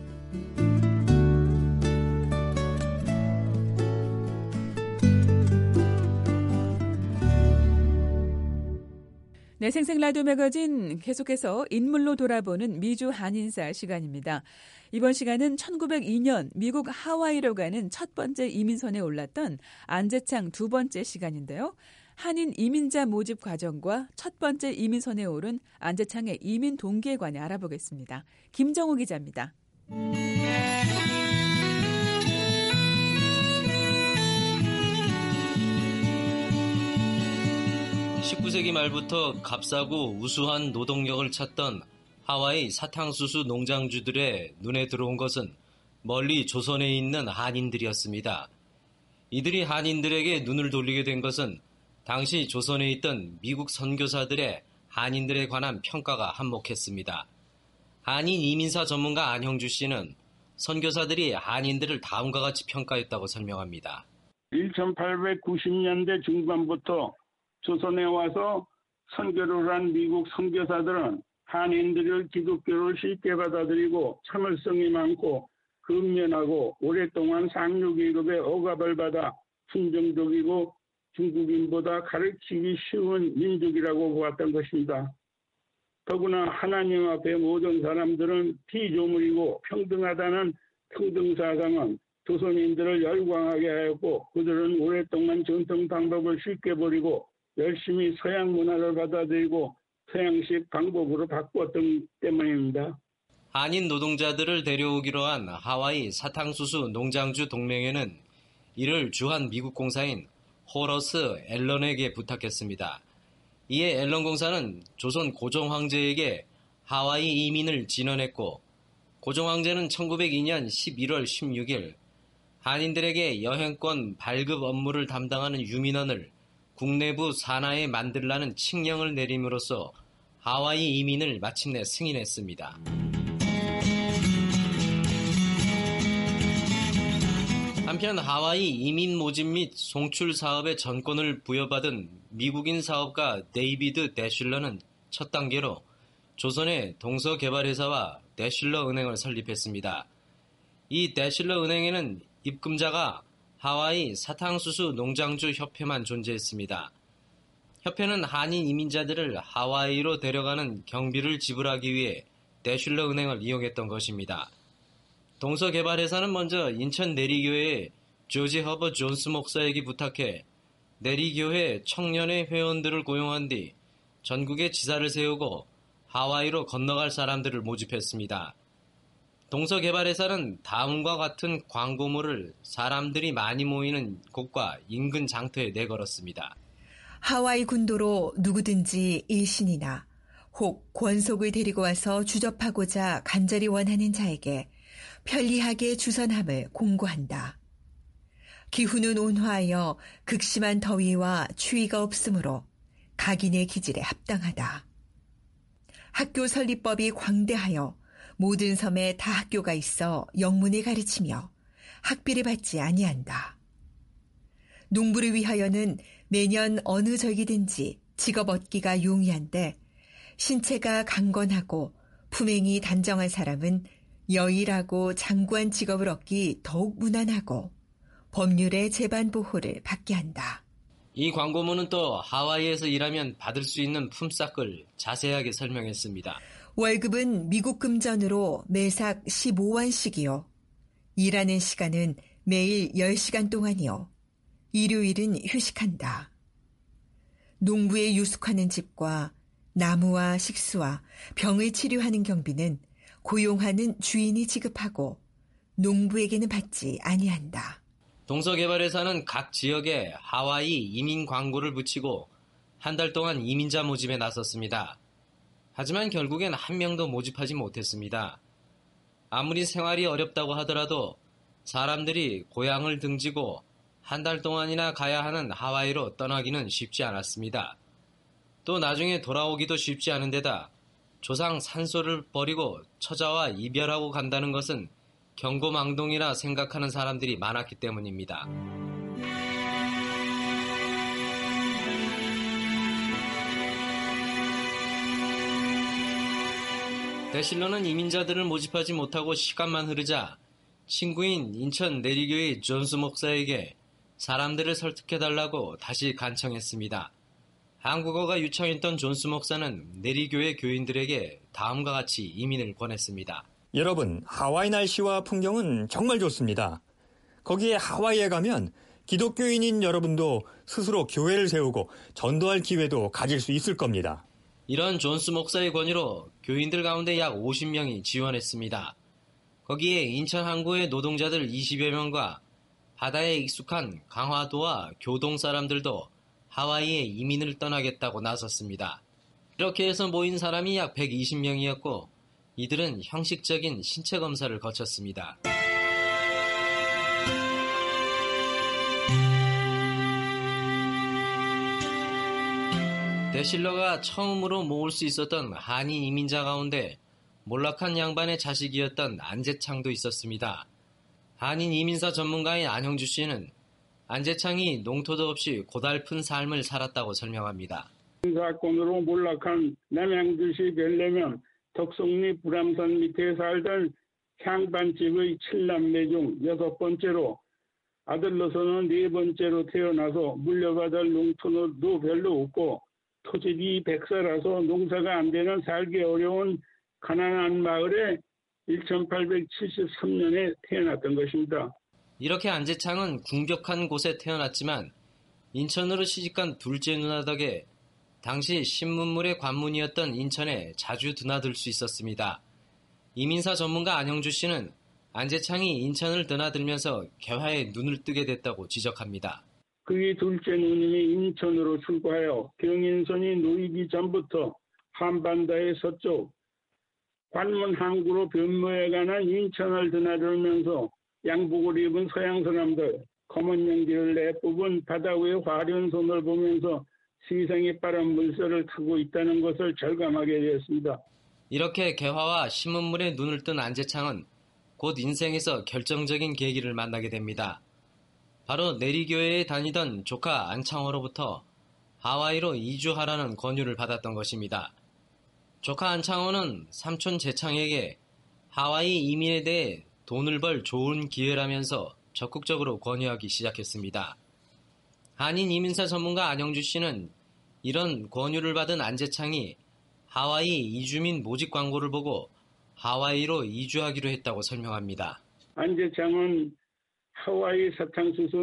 [SPEAKER 2] 네, 생생라디오 매거진 계속해서 인물로 돌아보는 미주 한인사 시간입니다. 이번 시간은 1902년 미국 하와이로 가는 첫 번째 이민선에 올랐던 안재창 두 번째 시간인데요. 한인 이민자 모집 과정과 첫 번째 이민선에 오른 안재창의 이민 동기에 관해 알아보겠습니다. 김정우 기자입니다.
[SPEAKER 5] 19세기 말부터 값싸고 우수한 노동력을 찾던 하와이 사탕수수 농장주들의 눈에 들어온 것은 멀리 조선에 있는 한인들이었습니다. 이들이 한인들에게 눈을 돌리게 된 것은 당시 조선에 있던 미국 선교사들의 한인들에 관한 평가가 한몫했습니다. 한인 이민사 전문가 안형주 씨는 선교사들이 한인들을 다음과 같이 평가했다고 설명합니다.
[SPEAKER 6] 1890년대 중반부터 조선에 와서 선교를 한 미국 선교사들은 한인들을 기독교를 쉽게 받아들이고 참을성이 많고 근면하고 오랫동안 상류계급의 억압을 받아 순종적이고 중국인보다 가르치기 쉬운 민족이라고 보았던 것입니다. 더구나 하나님 앞에 모든 사람들은 피조물이고 평등하다는 평등사상은 조선인들을 열광하게 하였고 그들은 오랫동안 전통 방법을 쉽게 버리고 열심히 서양 문화를 받아들이고 서양식 방법으로 바꾸었던 때문입니다.
[SPEAKER 5] 한인 노동자들을 데려오기로 한 하와이 사탕수수 농장주 동맹회는 이를 주한 미국 공사인 호러스 앨런에게 부탁했습니다. 이에 앨런 공사는 조선 고종 황제에게 하와이 이민을 진언했고 고종 황제는 1902년 11월 16일 한인들에게 여행권 발급 업무를 담당하는 유민원을 국내부 산하에 만들라는 칙령을 내림으로써 하와이 이민을 마침내 승인했습니다. 한편 하와이 이민 모집 및 송출 사업의 전권을 부여받은 미국인 사업가 데이비드 데슐러는 첫 단계로 조선의 동서개발회사와 데슐러 은행을 설립했습니다. 이 데슐러 은행에는 입금자가 하와이 사탕수수 농장주 협회만 존재했습니다. 협회는 한인 이민자들을 하와이로 데려가는 경비를 지불하기 위해 데슐러 은행을 이용했던 것입니다. 동서개발회사는 먼저 인천 내리교회의 조지 허버 존스 목사에게 부탁해 내리교회 청년회 회원들을 고용한 뒤 전국에 지사를 세우고 하와이로 건너갈 사람들을 모집했습니다. 동서개발회사는 다음과 같은 광고물을 사람들이 많이 모이는 곳과 인근 장터에 내걸었습니다.
[SPEAKER 7] 하와이 군도로 누구든지 일신이나 혹 권속을 데리고 와서 주접하고자 간절히 원하는 자에게 편리하게 주선함을 공고한다. 기후는 온화하여 극심한 더위와 추위가 없으므로 각인의 기질에 합당하다. 학교 설립법이 광대하여 모든 섬에 다 학교가 있어 영문을 가르치며 학비를 받지 아니한다. 농부를 위하여는 매년 어느 절기든지 직업 얻기가 용이한데 신체가 강건하고 품행이 단정한 사람은 여일하고 장구한 직업을 얻기 더욱 무난하고 법률의 재반 보호를 받게 한다.
[SPEAKER 5] 이 광고문은 또 하와이에서 일하면 받을 수 있는 품삯을 자세하게 설명했습니다.
[SPEAKER 7] 월급은 미국 금전으로 매삭 15원씩이요. 일하는 시간은 매일 10시간 동안이요. 일요일은 휴식한다. 농부에 유숙하는 집과 나무와 식수와 병을 치료하는 경비는 고용하는 주인이 지급하고 농부에게는 받지 아니한다.
[SPEAKER 5] 동서개발회사는 각 지역에 하와이 이민 광고를 붙이고 한 달 동안 이민자 모집에 나섰습니다. 하지만 결국엔 한 명도 모집하지 못했습니다. 아무리 생활이 어렵다고 하더라도 사람들이 고향을 등지고 한 달 동안이나 가야 하는 하와이로 떠나기는 쉽지 않았습니다. 또 나중에 돌아오기도 쉽지 않은 데다 조상 산소를 버리고 처자와 이별하고 간다는 것은 경고망동이라 생각하는 사람들이 많았기 때문입니다. 데슐러는 이민자들을 모집하지 못하고 시간만 흐르자 친구인 인천 내리교회 존스 목사에게 사람들을 설득해달라고 다시 간청했습니다. 한국어가 유창했던 존스 목사는 내리교회 교인들에게 다음과 같이 이민을 권했습니다.
[SPEAKER 8] 여러분, 하와이 날씨와 풍경은 정말 좋습니다. 거기에 하와이에 가면 기독교인인 여러분도 스스로 교회를 세우고 전도할 기회도 가질 수 있을 겁니다.
[SPEAKER 5] 이런 존스 목사의 권유로 교인들 가운데 약 50명이 지원했습니다. 거기에 인천 항구의 노동자들 20여 명과 바다에 익숙한 강화도와 교동 사람들도 하와이에 이민을 떠나겠다고 나섰습니다. 이렇게 해서 모인 사람이 약 120명이었고 이들은 형식적인 신체 검사를 거쳤습니다. 데슐러가 처음으로 모을 수 있었던 한인 이민자 가운데 몰락한 양반의 자식이었던 안재창도 있었습니다. 한인 이민사 전문가인 안형주 씨는 안재창이 농토도 없이 고달픈 삶을 살았다고 설명합니다.
[SPEAKER 6] 사건으로 몰락한 남양주시 별내면 덕성리 불암산 밑에 살던 향반집의 7남매 중 6번째로 아들로서는 4번째로 태어나서 물려받을 농토도 별로 없고 토집이 백사라서 농사가 안 되는 살기 어려운 가난한 마을에 1873년에 태어났던 것입니다.
[SPEAKER 5] 이렇게 안재창은 궁벽한 곳에 태어났지만 인천으로 시집간 둘째 누나 덕에 당시 신문물의 관문이었던 인천에 자주 드나들 수 있었습니다. 이민사 전문가 안형주 씨는 안재창이 인천을 드나들면서 개화에 눈을 뜨게 됐다고 지적합니다.
[SPEAKER 6] 그의 둘째 누님이 인천으로 출고하여 경인선이 놓이기 전부터 한반도의 서쪽 관문 항구로 변모해 가는 인천을 드나들면서 양복을 입은 서양 사람들, 검은 연기를 내뿜은 바다 위의 화려한 손을 보면서 세상에 빠른 물살을 타고 있다는 것을 절감하게 되었습니다.
[SPEAKER 5] 이렇게 개화와 신문물에 눈을 뜬 안재창은 곧 인생에서 결정적인 계기를 만나게 됩니다. 바로 내리교회에 다니던 조카 안창호로부터 하와이로 이주하라는 권유를 받았던 것입니다. 조카 안창호는 삼촌 재창에게 하와이 이민에 대해 돈을 벌 좋은 기회라면서 적극적으로 권유하기 시작했습니다. 한인 이민사 전문가 안영주 씨는 이런 권유를 받은 안재창이 하와이 이주민 모집 광고를 보고 하와이로 이주하기로 했다고 설명합니다.
[SPEAKER 6] 안재창은 하와이 사탕수수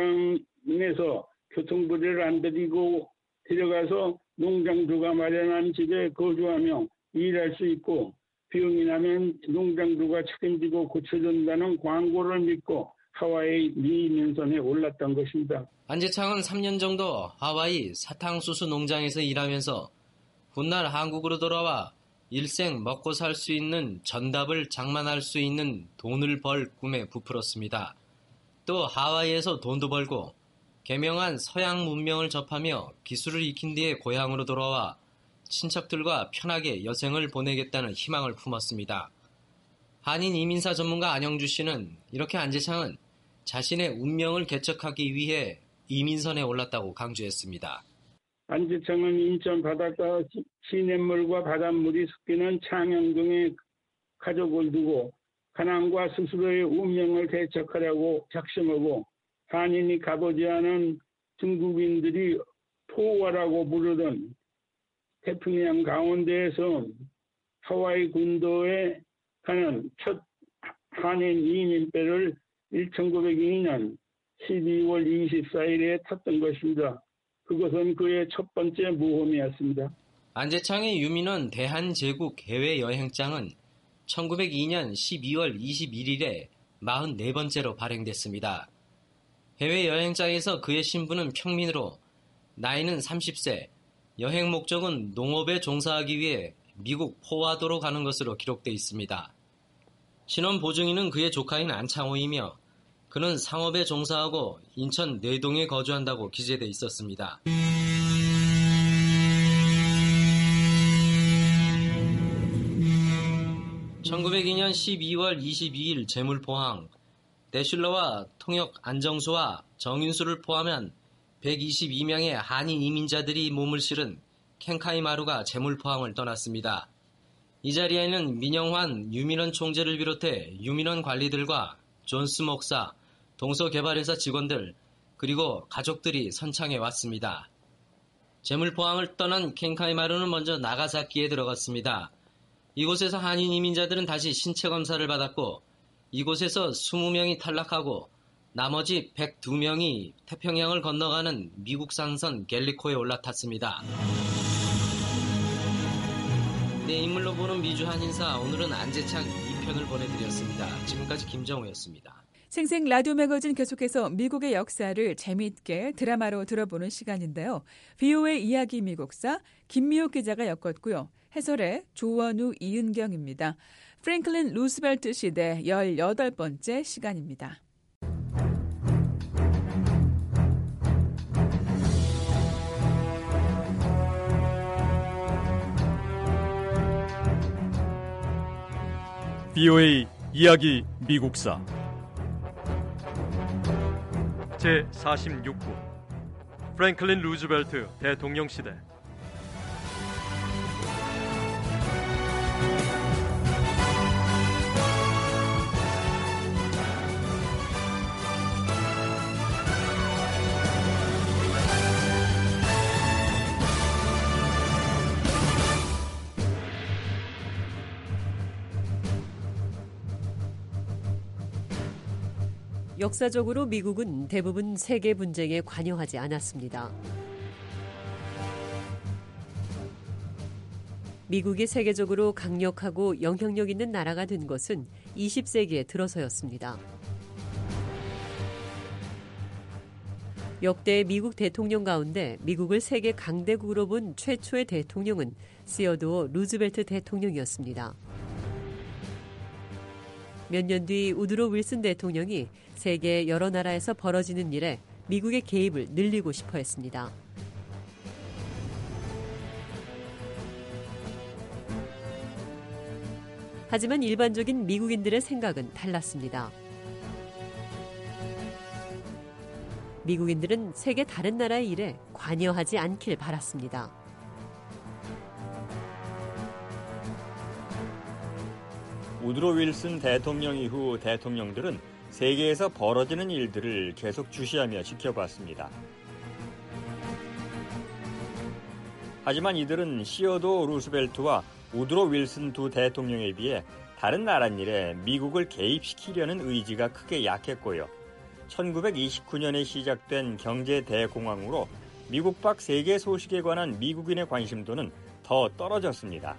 [SPEAKER 6] 농장에서 교통비를 안 들이고 데려가서 농장주가 마련한 집에 거주하며 일할 수 있고 비용이 나면 농장주가 책임지고 고쳐준다는 광고를 믿고 하와이 미민선에 올랐던 것입니다.
[SPEAKER 5] 안재창은 3년 정도 하와이 사탕수수 농장에서 일하면서 훗날 한국으로 돌아와 일생 먹고 살 수 있는 전답을 장만할 수 있는 돈을 벌 꿈에 부풀었습니다. 또 하와이에서 돈도 벌고 개명한 서양 문명을 접하며 기술을 익힌 뒤에 고향으로 돌아와 친척들과 편하게 여생을 보내겠다는 희망을 품었습니다. 한인 이민사 전문가 안영주 씨는 이렇게 안재창은 자신의 운명을 개척하기 위해 이민선에 올랐다고 강조했습니다.
[SPEAKER 6] 안재창은 인천 바닷가 시냇물과 바닷물이 섞이는 창양동에 가족을 두고 가난과 스스로의 운명을 개척하려고 작심하고 한인이 가보지 않은 중국인들이 포화라고 부르던 태평양 가운데에서 하와이 군도에 가는 첫 한인 이민배를 1902년 12월 24일에 탔던 것입니다. 그것은 그의 첫 번째 모험이었습니다.
[SPEAKER 5] 안재창의 유민원 대한제국 해외여행장은 1902년 12월 21일에 44번째로 발행됐습니다. 해외여행장에서 그의 신분은 평민으로 나이는 30세, 여행 목적은 농업에 종사하기 위해 미국 포와도로 가는 것으로 기록되어 있습니다. 신원 보증인은 그의 조카인 안창호이며 그는 상업에 종사하고 인천 내동에 거주한다고 기재되어 있었습니다. (1902년 12월 22일) 제물포항 대슐러와 통역 안정수와 정윤수를 포함한 122명의 한인 이민자들이 몸을 실은 켄카이마루가 제물포항을 떠났습니다. 이 자리에는 민영환 유민원 총재를 비롯해 유민원 관리들과 존스 목사, 동서개발회사 직원들, 그리고 가족들이 선창해 왔습니다. 제물포항을 떠난 켄카이마루는 먼저 나가사키에 들어갔습니다. 이곳에서 한인 이민자들은 다시 신체 검사를 받았고 이곳에서 20명이 탈락하고 나머지 102명이 태평양을 건너가는 미국 상선 갤리코에 올라탔습니다. 네, 인물로 보는 미주 한인사, 오늘은 안재창 2편을 보내드렸습니다. 지금까지 김정우였습니다.
[SPEAKER 2] 생생 라디오 매거진 계속해서 미국의 역사를 재미있게 드라마로 들어보는 시간인데요. VOA 이야기 미국사 김미옥 기자가 엮었고요. 해설의 조원우, 이은경입니다. 프랭클린 루스벨트 시대 18번째 시간입니다.
[SPEAKER 9] VOA 이야기 미국사 제46부 프랭클린 루즈벨트 대통령 시대.
[SPEAKER 10] 역사적으로 미국은 대부분 세계 분쟁에 관여하지 않았습니다. 미국이 세계적으로 강력하고 영향력 있는 나라가 된 것은 20세기에 들어서였습니다. 역대 미국 대통령 가운데 미국을 세계 강대국으로 본 최초의 대통령은 시어도어 루즈벨트 대통령이었습니다. 몇 년 뒤 우드로 윌슨 대통령이 세계 여러 나라에서 벌어지는 일에 미국의 개입을 늘리고 싶어 했습니다. 하지만 일반적인 미국인들의 생각은 달랐습니다. 미국인들은 세계 다른 나라의 일에 관여하지 않길 바랐습니다.
[SPEAKER 8] 우드로 윌슨 대통령 이후 대통령들은 세계에서 벌어지는 일들을 계속 주시하며 지켜봤습니다. 하지만 이들은 시어도 루스벨트와 우드로 윌슨 두 대통령에 비해 다른 나랏일에 미국을 개입시키려는 의지가 크게 약했고요. 1929년에 시작된 경제 대공황으로 미국 밖 세계 소식에 관한 미국인의 관심도는 더 떨어졌습니다.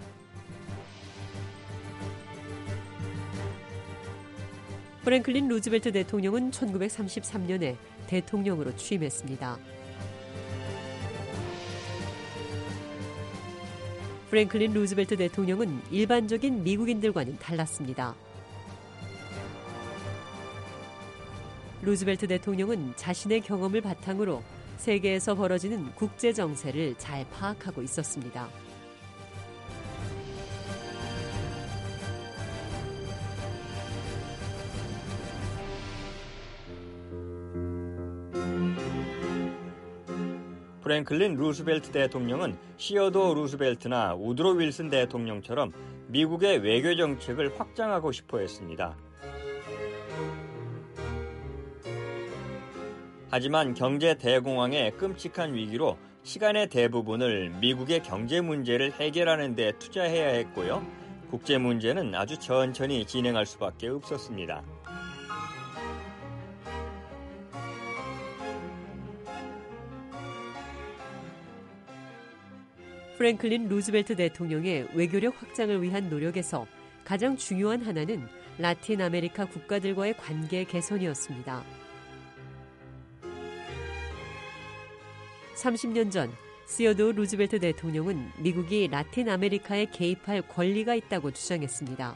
[SPEAKER 10] 프랭클린 루즈벨트 대통령은 1933년에 대통령으로 취임했습니다. 프랭클린 루즈벨트 대통령은 일반적인 미국인들과는 달랐습니다. 루즈벨트 대통령은 자신의 경험을 바탕으로 세계에서 벌어지는 국제 정세를 잘 파악하고 있었습니다.
[SPEAKER 8] 프랭클린 루스벨트 대통령은 시어도 루스벨트나 우드로 윌슨 대통령처럼 미국의 외교 정책을 확장하고 싶어 했습니다. 하지만 경제 대공황의 끔찍한 위기로 시간의 대부분을 미국의 경제 문제를 해결하는 데 투자해야 했고요. 국제 문제는 아주 천천히 진행할 수밖에 없었습니다.
[SPEAKER 10] 프랭클린 루즈벨트 대통령의 외교력 확장을 위한 노력에서 가장 중요한 하나는 라틴 아메리카 국가들과의 관계 개선이었습니다. 30년 전 시어도 루즈벨트 대통령은 미국이 라틴 아메리카에 개입할 권리가 있다고 주장했습니다.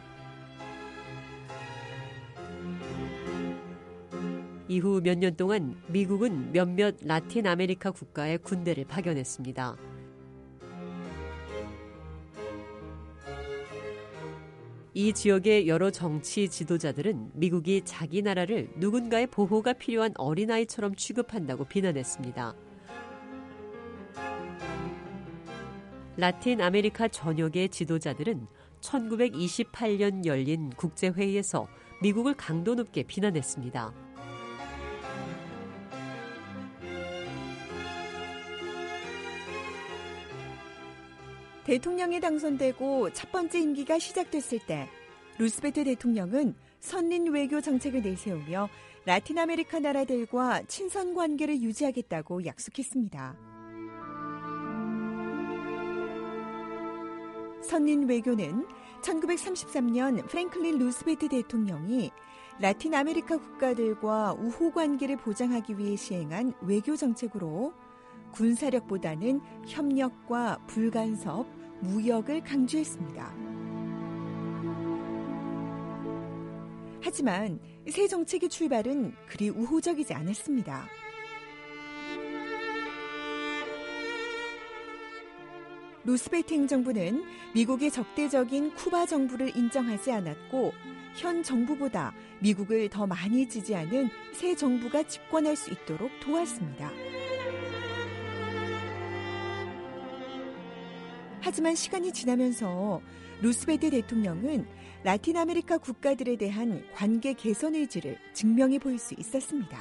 [SPEAKER 10] 이후 몇 년 동안 미국은 몇몇 라틴 아메리카 국가에 군대를 파견했습니다. 이 지역의 여러 정치 지도자들은 미국이 자기 나라를 누군가의 보호가 필요한 어린아이처럼 취급한다고 비난했습니다. 라틴 아메리카 전역의 지도자들은 1928년 열린 국제회의에서 미국을 강도 높게 비난했습니다.
[SPEAKER 11] 대통령이 당선되고 첫 번째 임기가 시작됐을 때 루스벨트 대통령은 선린 외교 정책을 내세우며 라틴 아메리카 나라들과 친선 관계를 유지하겠다고 약속했습니다. 선린 외교는 1933년 프랭클린 루스벨트 대통령이 라틴 아메리카 국가들과 우호 관계를 보장하기 위해 시행한 외교 정책으로 군사력보다는 협력과 불간섭, 무역을 강조했습니다. 하지만 새 정책의 출발은 그리 우호적이지 않았습니다. 루스벨트 행정부는 미국의 적대적인 쿠바 정부를 인정하지 않았고 현 정부보다 미국을 더 많이 지지하는 새 정부가 집권할 수 있도록 도왔습니다. 하지만 시간이 지나면서 루스벨트 대통령은 라틴 아메리카 국가들에 대한 관계 개선 의지를 증명해 보일 수 있었습니다.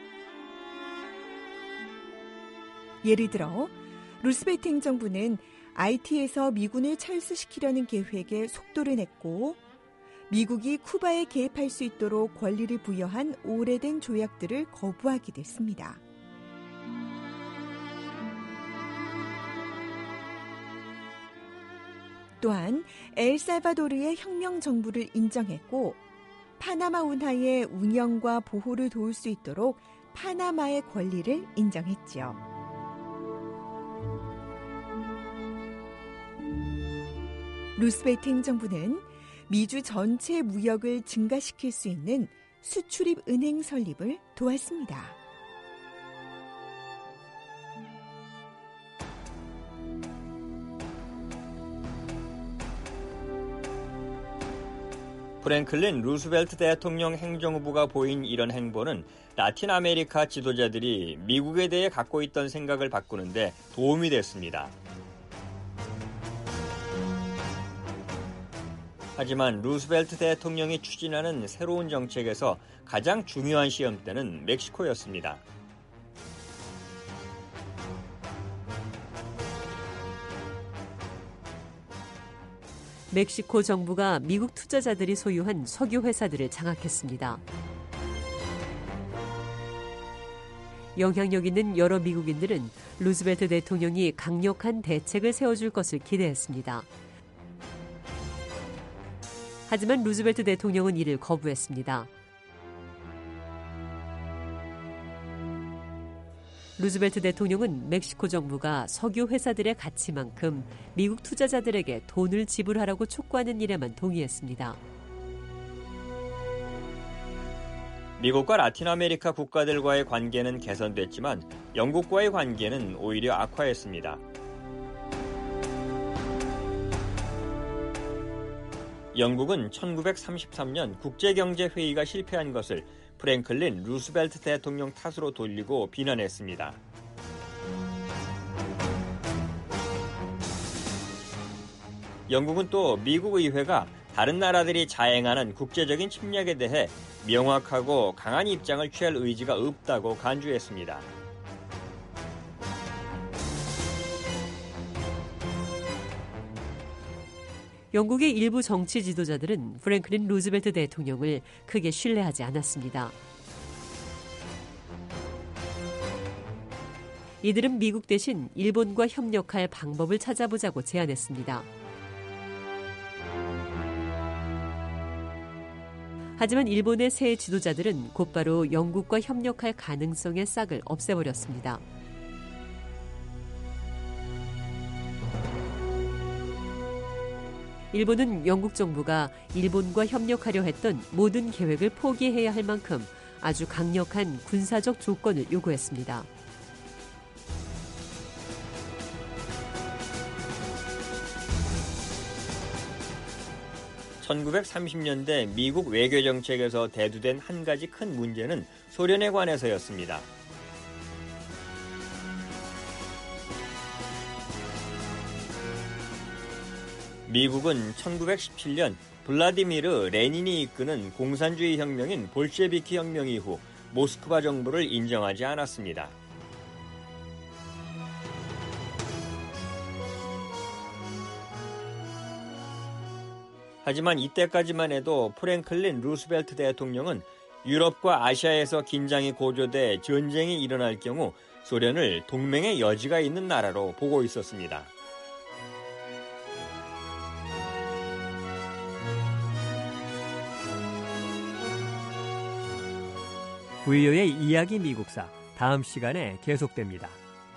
[SPEAKER 11] 예를 들어 루스벨트 행정부는 IT에서 미군을 철수시키려는 계획에 속도를 냈고 미국이 쿠바에 개입할 수 있도록 권리를 부여한 오래된 조약들을 거부하기도 했습니다. 또한 엘살바도르의 혁명 정부를 인정했고 파나마 운하의 운영과 보호를 도울 수 있도록 파나마의 권리를 인정했지요. 루스벨트 행정부는 미주 전체 무역을 증가시킬 수 있는 수출입 은행 설립을 도왔습니다.
[SPEAKER 8] 프랭클린 루스벨트 대통령 행정부가 보인 이런 행보는 라틴 아메리카 지도자들이 미국에 대해 갖고 있던 생각을 바꾸는데 도움이 됐습니다. 하지만 루스벨트 대통령이 추진하는 새로운 정책에서 가장 중요한 시험대는 멕시코였습니다.
[SPEAKER 10] 멕시코 정부가 미국 투자자들이 소유한 석유 회사들을 장악했습니다. 영향력 있는 여러 미국인들은 루스벨트 대통령이 강력한 대책을 세워줄 것을 기대했습니다. 하지만 루스벨트 대통령은 이를 거부했습니다. 루스벨트 대통령은 멕시코 정부가 석유 회사들의 가치만큼 미국 투자자들에게 돈을 지불하라고 촉구하는 일에만 동의했습니다.
[SPEAKER 8] 미국과 라틴 아메리카 국가들과의 관계는 개선됐지만 영국과의 관계는 오히려 악화했습니다. 영국은 1933년 국제경제회의가 실패한 것을 프랭클린 루스벨트 대통령 탓으로 돌리고 비난했습니다. 영국은 또 미국 의회가 다른 나라들이 자행하는 국제적인 침략에 대해 명확하고 강한 입장을 취할 의지가 없다고 간주했습니다.
[SPEAKER 10] 영국의 일부 정치 지도자들은 프랭클린 루스벨트 대통령을 크게 신뢰하지 않았습니다. 이들은 미국 대신 일본과 협력할 방법을 찾아보자고 제안했습니다. 하지만 일본의 새 지도자들은 곧바로 영국과 협력할 가능성의 싹을 없애버렸습니다. 일본은 영국 정부가 일본과 협력하려 했던 모든 계획을 포기해야 할 만큼 아주 강력한 군사적 조건을 요구했습니다.
[SPEAKER 8] (1930년대) 미국 외교 정책에서 대두된 한 가지 큰 문제는 소련에 관해서였습니다. 미국은 1917년 블라디미르 레닌이 이끄는 공산주의 혁명인 볼셰비키 혁명 이후 모스크바 정부를 인정하지 않았습니다. 하지만 이때까지만 해도 프랭클린 루스벨트 대통령은 유럽과 아시아에서 긴장이 고조돼 전쟁이 일어날 경우 소련을 동맹의 여지가 있는 나라로 보고 있었습니다.
[SPEAKER 12] VOA의 이야기 미국사 다음 시간에 계속됩니다.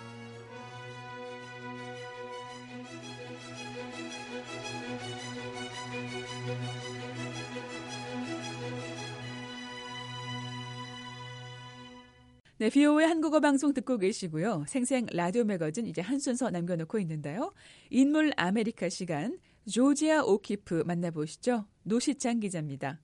[SPEAKER 2] 네, VOA 한국어 방송 듣고 계시고요. 생생 라디오 매거진 이제 한 순서 남겨놓고 있는데요. 인물 아메리카 시간, 조지아 오키프 만나보시죠. 노시창 기자입니다.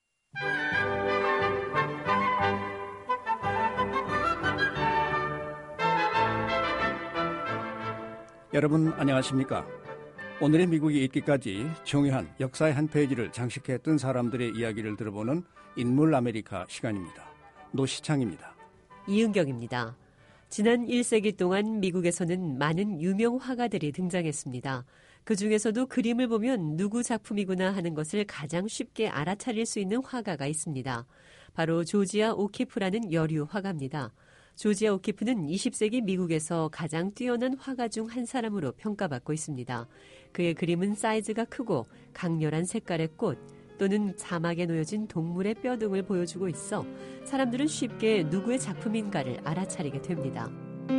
[SPEAKER 13] 여러분 안녕하십니까? 오늘의 미국이 있기까지 중요한 역사의 한 페이지를 장식했던 사람들의 이야기를 들어보는 인물 아메리카 시간입니다. 노시창입니다.
[SPEAKER 10] 이은경입니다. 지난 1세기 동안 미국에서는 많은 유명 화가들이 등장했습니다. 그중에서도 그림을 보면 누구 작품이구나 하는 것을 가장 쉽게 알아차릴 수 있는 화가가 있습니다. 바로 조지아 오키프라는 여류 화가입니다. 조지아 오키프는 20세기 미국에서 가장 뛰어난 화가 중 한 사람으로 평가받고 있습니다. 그의 그림은 사이즈가 크고 강렬한 색깔의 꽃 또는 사막에 놓여진 동물의 뼈 등을 보여주고 있어 사람들은 쉽게 누구의 작품인가를 알아차리게 됩니다.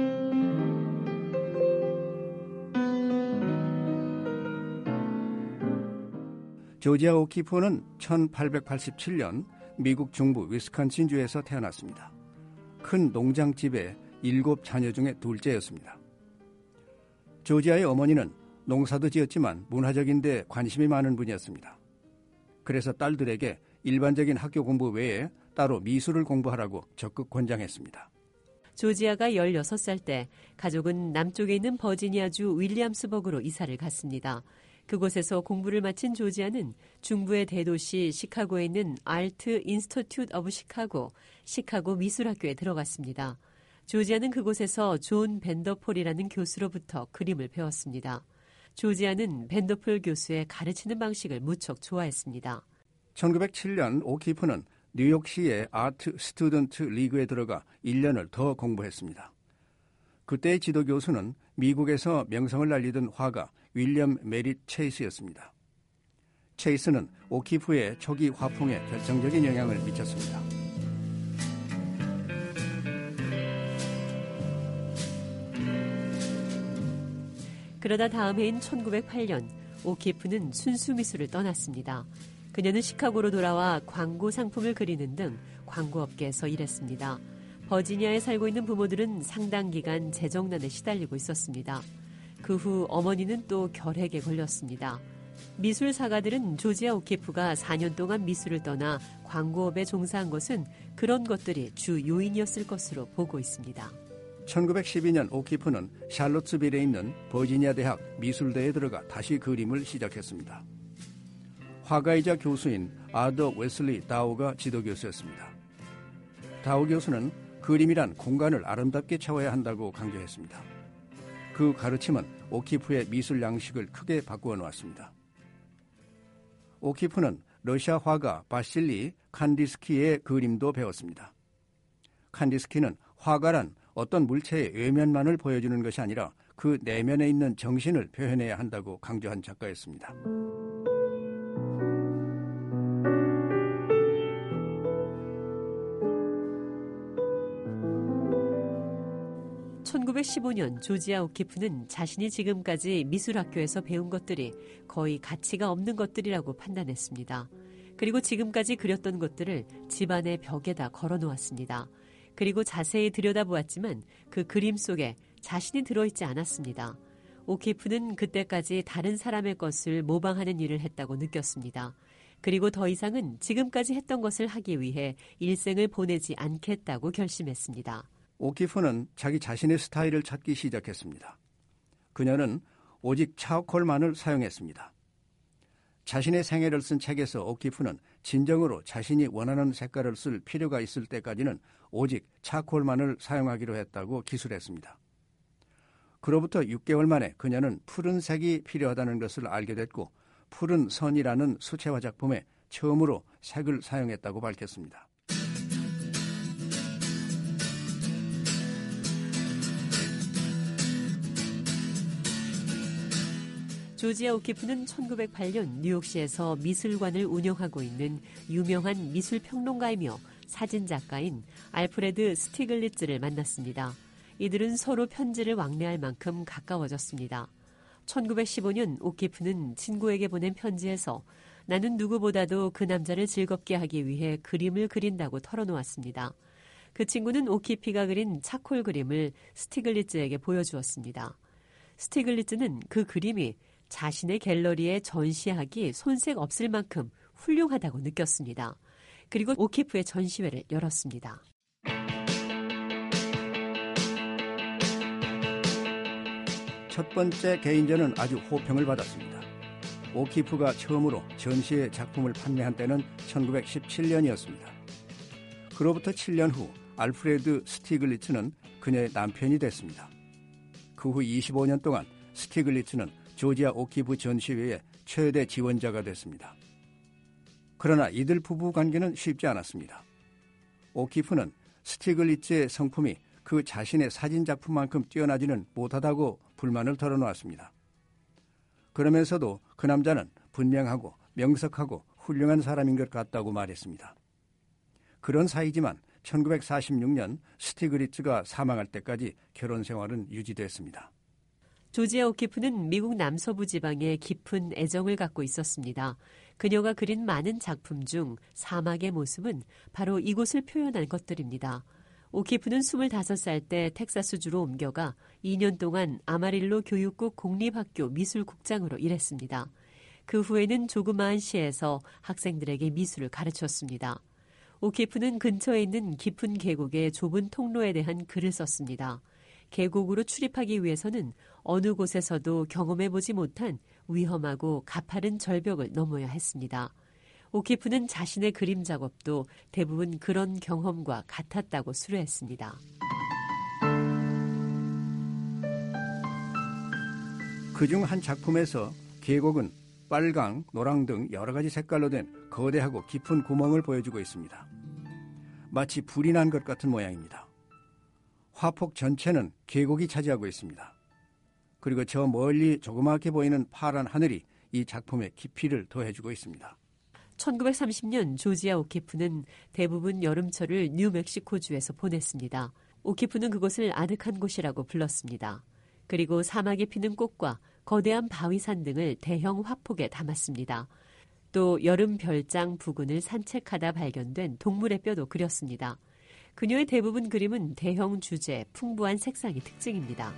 [SPEAKER 13] 조지아 오키프는 1887년 미국 중부 위스콘신주에서 태어났습니다. 큰 농장집의 7자녀 중에 둘째였습니다. 조지아의 어머니는 농사도 지었지만 문화적인 데 관심이 많은 분이었습니다. 그래서 딸들에게 일반적인 학교 공부 외에 따로 미술을 공부하라고 적극 권장했습니다.
[SPEAKER 10] 조지아가 16살 때 가족은 남쪽에 있는 버지니아주 윌리엄스버그로 이사를 갔습니다. 그곳에서 공부를 마친 조지아는 중부의 대도시 시카고에 있는 알트 인스티튜트 오브 시카고 미술학교에 들어갔습니다. 조지아는 그곳에서 존 벤더폴이라는 교수로부터 그림을 배웠습니다. 조지아는 벤더폴 교수의 가르치는 방식을 무척 좋아했습니다.
[SPEAKER 13] 1907년 오키프는 뉴욕시의 아트 스튜던트 리그에 들어가 1년을 더 공부했습니다. 그때의 지도 교수는 미국에서 명성을 날리던 화가 윌리엄 메릿 체이스였습니다. 체이스는 오키프의 초기 화풍에 결정적인 영향을 미쳤습니다.
[SPEAKER 10] 그러다 다음 해인 1908년 오키프는 순수 미술을 떠났습니다. 그녀는 시카고로 돌아와 광고 상품을 그리는 등 광고업계에서 일했습니다. 버지니아에 살고 있는 부모들은 상당 기간 재정난에 시달리고 있었습니다. 그 후 어머니는 또 결핵에 걸렸습니다. 미술 사가들은 조지아 오키프가 4년 동안 미술을 떠나 광고업에 종사한 것은 그런 것들이 주 요인이었을 것으로 보고 있습니다.
[SPEAKER 13] 1912년 오키프는 샬롯스빌에 있는 버지니아 대학 미술대에 들어가 다시 그림을 시작했습니다. 화가이자 교수인 아더 웨슬리 다우가 지도교수였습니다. 다우 교수는 그림이란 공간을 아름답게 채워야 한다고 강조했습니다. 그 가르침은 오키프의 미술 양식을 크게 바꾸어 놓았습니다. 오키프는 러시아 화가 바실리 칸디스키의 그림도 배웠습니다. 칸디스키는 화가란 어떤 물체의 외면만을 보여주는 것이 아니라 그 내면에 있는 정신을 표현해야 한다고 강조한 작가였습니다.
[SPEAKER 10] 1915년 조지아 오키프는 자신이 지금까지 미술학교에서 배운 것들이 거의 가치가 없는 것들이라고 판단했습니다. 그리고 지금까지 그렸던 것들을 집안의 벽에다 걸어놓았습니다. 그리고 자세히 들여다보았지만 그 그림 속에 자신이 들어있지 않았습니다. 오키프는 그때까지 다른 사람의 것을 모방하는 일을 했다고 느꼈습니다. 그리고 더 이상은 지금까지 했던 것을 하기 위해 일생을 보내지 않겠다고 결심했습니다.
[SPEAKER 13] 오키프는 자기 자신의 스타일을 찾기 시작했습니다. 그녀는 오직 차콜만을 사용했습니다. 자신의 생애를 쓴 책에서 오키프는 진정으로 자신이 원하는 색깔을 쓸 필요가 있을 때까지는 오직 차콜만을 사용하기로 했다고 기술했습니다. 그로부터 6개월 만에 그녀는 푸른 색이 필요하다는 것을 알게 됐고 푸른 선이라는 수채화 작품에 처음으로 색을 사용했다고 밝혔습니다.
[SPEAKER 10] 조지아 오키프는 1908년 뉴욕시에서 미술관을 운영하고 있는 유명한 미술평론가이며 사진작가인 알프레드 스티글리츠를 만났습니다. 이들은 서로 편지를 왕래할 만큼 가까워졌습니다. 1915년 오키프는 친구에게 보낸 편지에서 나는 누구보다도 그 남자를 즐겁게 하기 위해 그림을 그린다고 털어놓았습니다. 그 친구는 오키프가 그린 차콜 그림을 스티글리츠에게 보여주었습니다. 스티글리츠는 그 그림이 자신의 갤러리에 전시하기 손색 없을 만큼 훌륭하다고 느꼈습니다. 그리고 오키프의 전시회를 열었습니다.
[SPEAKER 13] 첫 번째 개인전은 아주 호평을 받았습니다. 오키프가 처음으로 전시회 작품을 판매한 때는 1917년이었습니다. 그로부터 7년 후 알프레드 스티글리츠는 그녀의 남편이 됐습니다. 그 후 25년 동안 스티글리츠는 조지아 오키프 전시회의 최대 지원자가 됐습니다. 그러나 이들 부부 관계는 쉽지 않았습니다. 오키프는 스티글리츠의 성품이 그 자신의 사진 작품만큼 뛰어나지는 못하다고 불만을 털어놓았습니다. 그러면서도 그 남자는 분명하고 명석하고 훌륭한 사람인 것 같다고 말했습니다. 그런 사이지만 1946년 스티글리츠가 사망할 때까지 결혼 생활은 유지됐습니다.
[SPEAKER 10] 조지아 오키프는 미국 남서부 지방에 깊은 애정을 갖고 있었습니다. 그녀가 그린 많은 작품 중 사막의 모습은 바로 이곳을 표현한 것들입니다. 오키프는 25살 때 텍사스주로 옮겨가 2년 동안 아마릴로 교육국 공립학교 미술국장으로 일했습니다. 그 후에는 조그마한 시에서 학생들에게 미술을 가르쳤습니다. 오키프는 근처에 있는 깊은 계곡의 좁은 통로에 대한 글을 썼습니다. 계곡으로 출입하기 위해서는 어느 곳에서도 경험해보지 못한 위험하고 가파른 절벽을 넘어야 했습니다. 오키프는 자신의 그림 작업도 대부분 그런 경험과 같았다고 수료했습니다.
[SPEAKER 13] 그중 한 작품에서 계곡은 빨강, 노랑 등 여러 가지 색깔로 된 거대하고 깊은 구멍을 보여주고 있습니다. 마치 불이 난 것 같은 모양입니다. 화폭 전체는 계곡이 차지하고 있습니다. 그리고 저 멀리 조그맣게 보이는 파란 하늘이 이 작품의 깊이를 더해주고 있습니다.
[SPEAKER 10] 1930년 조지아 오키프는 대부분 여름철을 뉴멕시코주에서 보냈습니다. 오키프는 그곳을 아늑한 곳이라고 불렀습니다. 그리고 사막에 피는 꽃과 거대한 바위산 등을 대형 화폭에 담았습니다. 또 여름 별장 부근을 산책하다 발견된 동물의 뼈도 그렸습니다. 그녀의 대부분 그림은 대형 주제, 풍부한 색상이 특징입니다.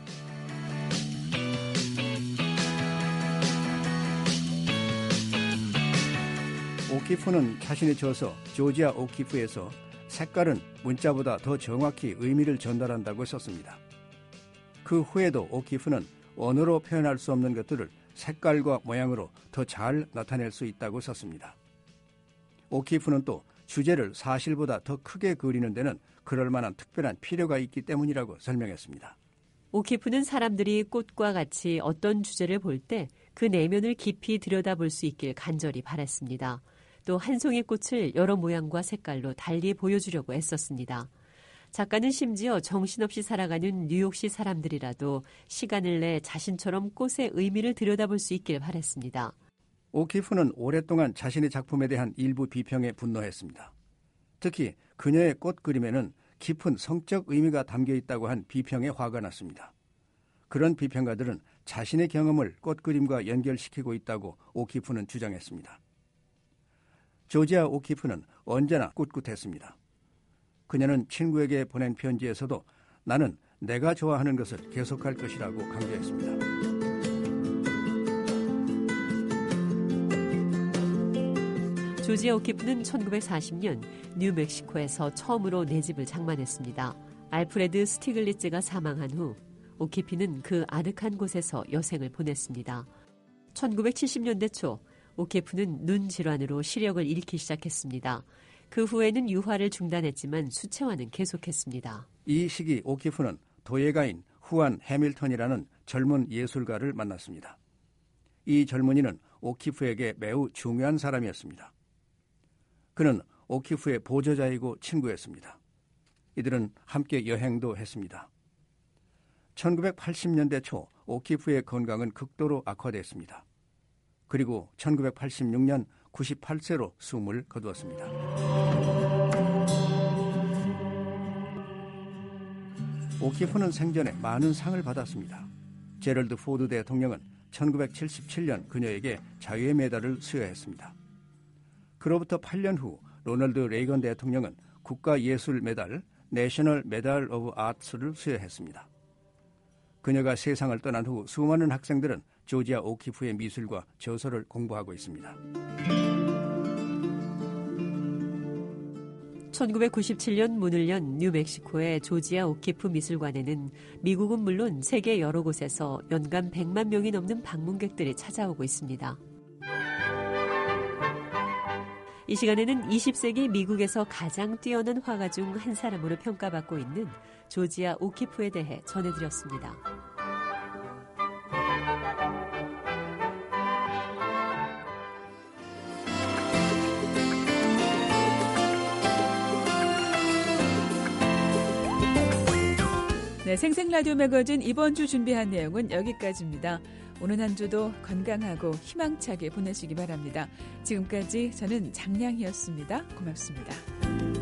[SPEAKER 13] 오키프는 자신의 저서 조지아 오키프에서 색깔은 문자보다 더 정확히 의미를 전달한다고 썼습니다. 그 후에도 오키프는 언어로 표현할 수 없는 것들을 색깔과 모양으로 더 잘 나타낼 수 있다고 썼습니다. 오키프는 또 주제를 사실보다 더 크게 그리는 데는 그럴 만한 특별한 필요가 있기 때문이라고 설명했습니다.
[SPEAKER 10] 오키프는 사람들이 꽃과 같이 어떤 주제를 볼 때 그 내면을 깊이 들여다볼 수 있길 간절히 바랐습니다. 또 한 송이 꽃을 여러 모양과 색깔로 달리 보여주려고 애썼습니다. 작가는 심지어 정신없이 살아가는 뉴욕시 사람들이라도 시간을 내 자신처럼 꽃의 의미를 들여다볼 수 있길 바랐습니다.
[SPEAKER 13] 오키프는 오랫동안 자신의 작품에 대한 일부 비평에 분노했습니다. 특히 그녀의 꽃 그림에는 깊은 성적 의미가 담겨 있다고 한 비평에 화가 났습니다. 그런 비평가들은 자신의 경험을 꽃 그림과 연결시키고 있다고 오키프는 주장했습니다. 조지아 오키프는 언제나 꿋꿋했습니다. 그녀는 친구에게 보낸 편지에서도 나는 내가 좋아하는 것을 계속할 것이라고 강조했습니다.
[SPEAKER 10] 조지아 오키프는 1940년 뉴멕시코에서 처음으로 내 집을 장만했습니다. 알프레드 스티글리츠가 사망한 후 오키프는 그 아늑한 곳에서 여생을 보냈습니다. 1970년대 초 오키프는 눈 질환으로 시력을 잃기 시작했습니다. 그 후에는 유화를 중단했지만 수채화는 계속했습니다.
[SPEAKER 13] 이 시기 오키프는 도예가인 후안 해밀턴이라는 젊은 예술가를 만났습니다. 이 젊은이는 오키프에게 매우 중요한 사람이었습니다. 그는 오키프의 보조자이고 친구였습니다. 이들은 함께 여행도 했습니다. 1980년대 초 오키프의 건강은 극도로 악화됐습니다. 그리고 1986년 98세로 숨을 거두었습니다. 오키프는 생전에 많은 상을 받았습니다. 제럴드 포드 대통령은 1977년 그녀에게 자유의 메달을 수여했습니다. 그로부터 8년 후 로널드 레이건 대통령은 국가예술 메달, 내셔널 메달 오브 아트를 수여했습니다. 그녀가 세상을 떠난 후 수많은 학생들은 조지아 오키프의 미술과 저서를 공부하고 있습니다.
[SPEAKER 10] 1997년 문을 연 뉴멕시코의 조지아 오키프 미술관에는 미국은 물론 세계 여러 곳에서 연간 100만 명이 넘는 방문객들이 찾아오고 있습니다. 이 시간에는 20세기 미국에서 가장 뛰어난 화가 중 한 사람으로 평가받고 있는 조지아 오키프에 대해 전해드렸습니다.
[SPEAKER 2] 네, 생생라디오 매거진 이번 주 준비한 내용은 여기까지입니다. 오늘 한 주도 건강하고 희망차게 보내시기 바랍니다. 지금까지 저는 장량이었습니다. 고맙습니다.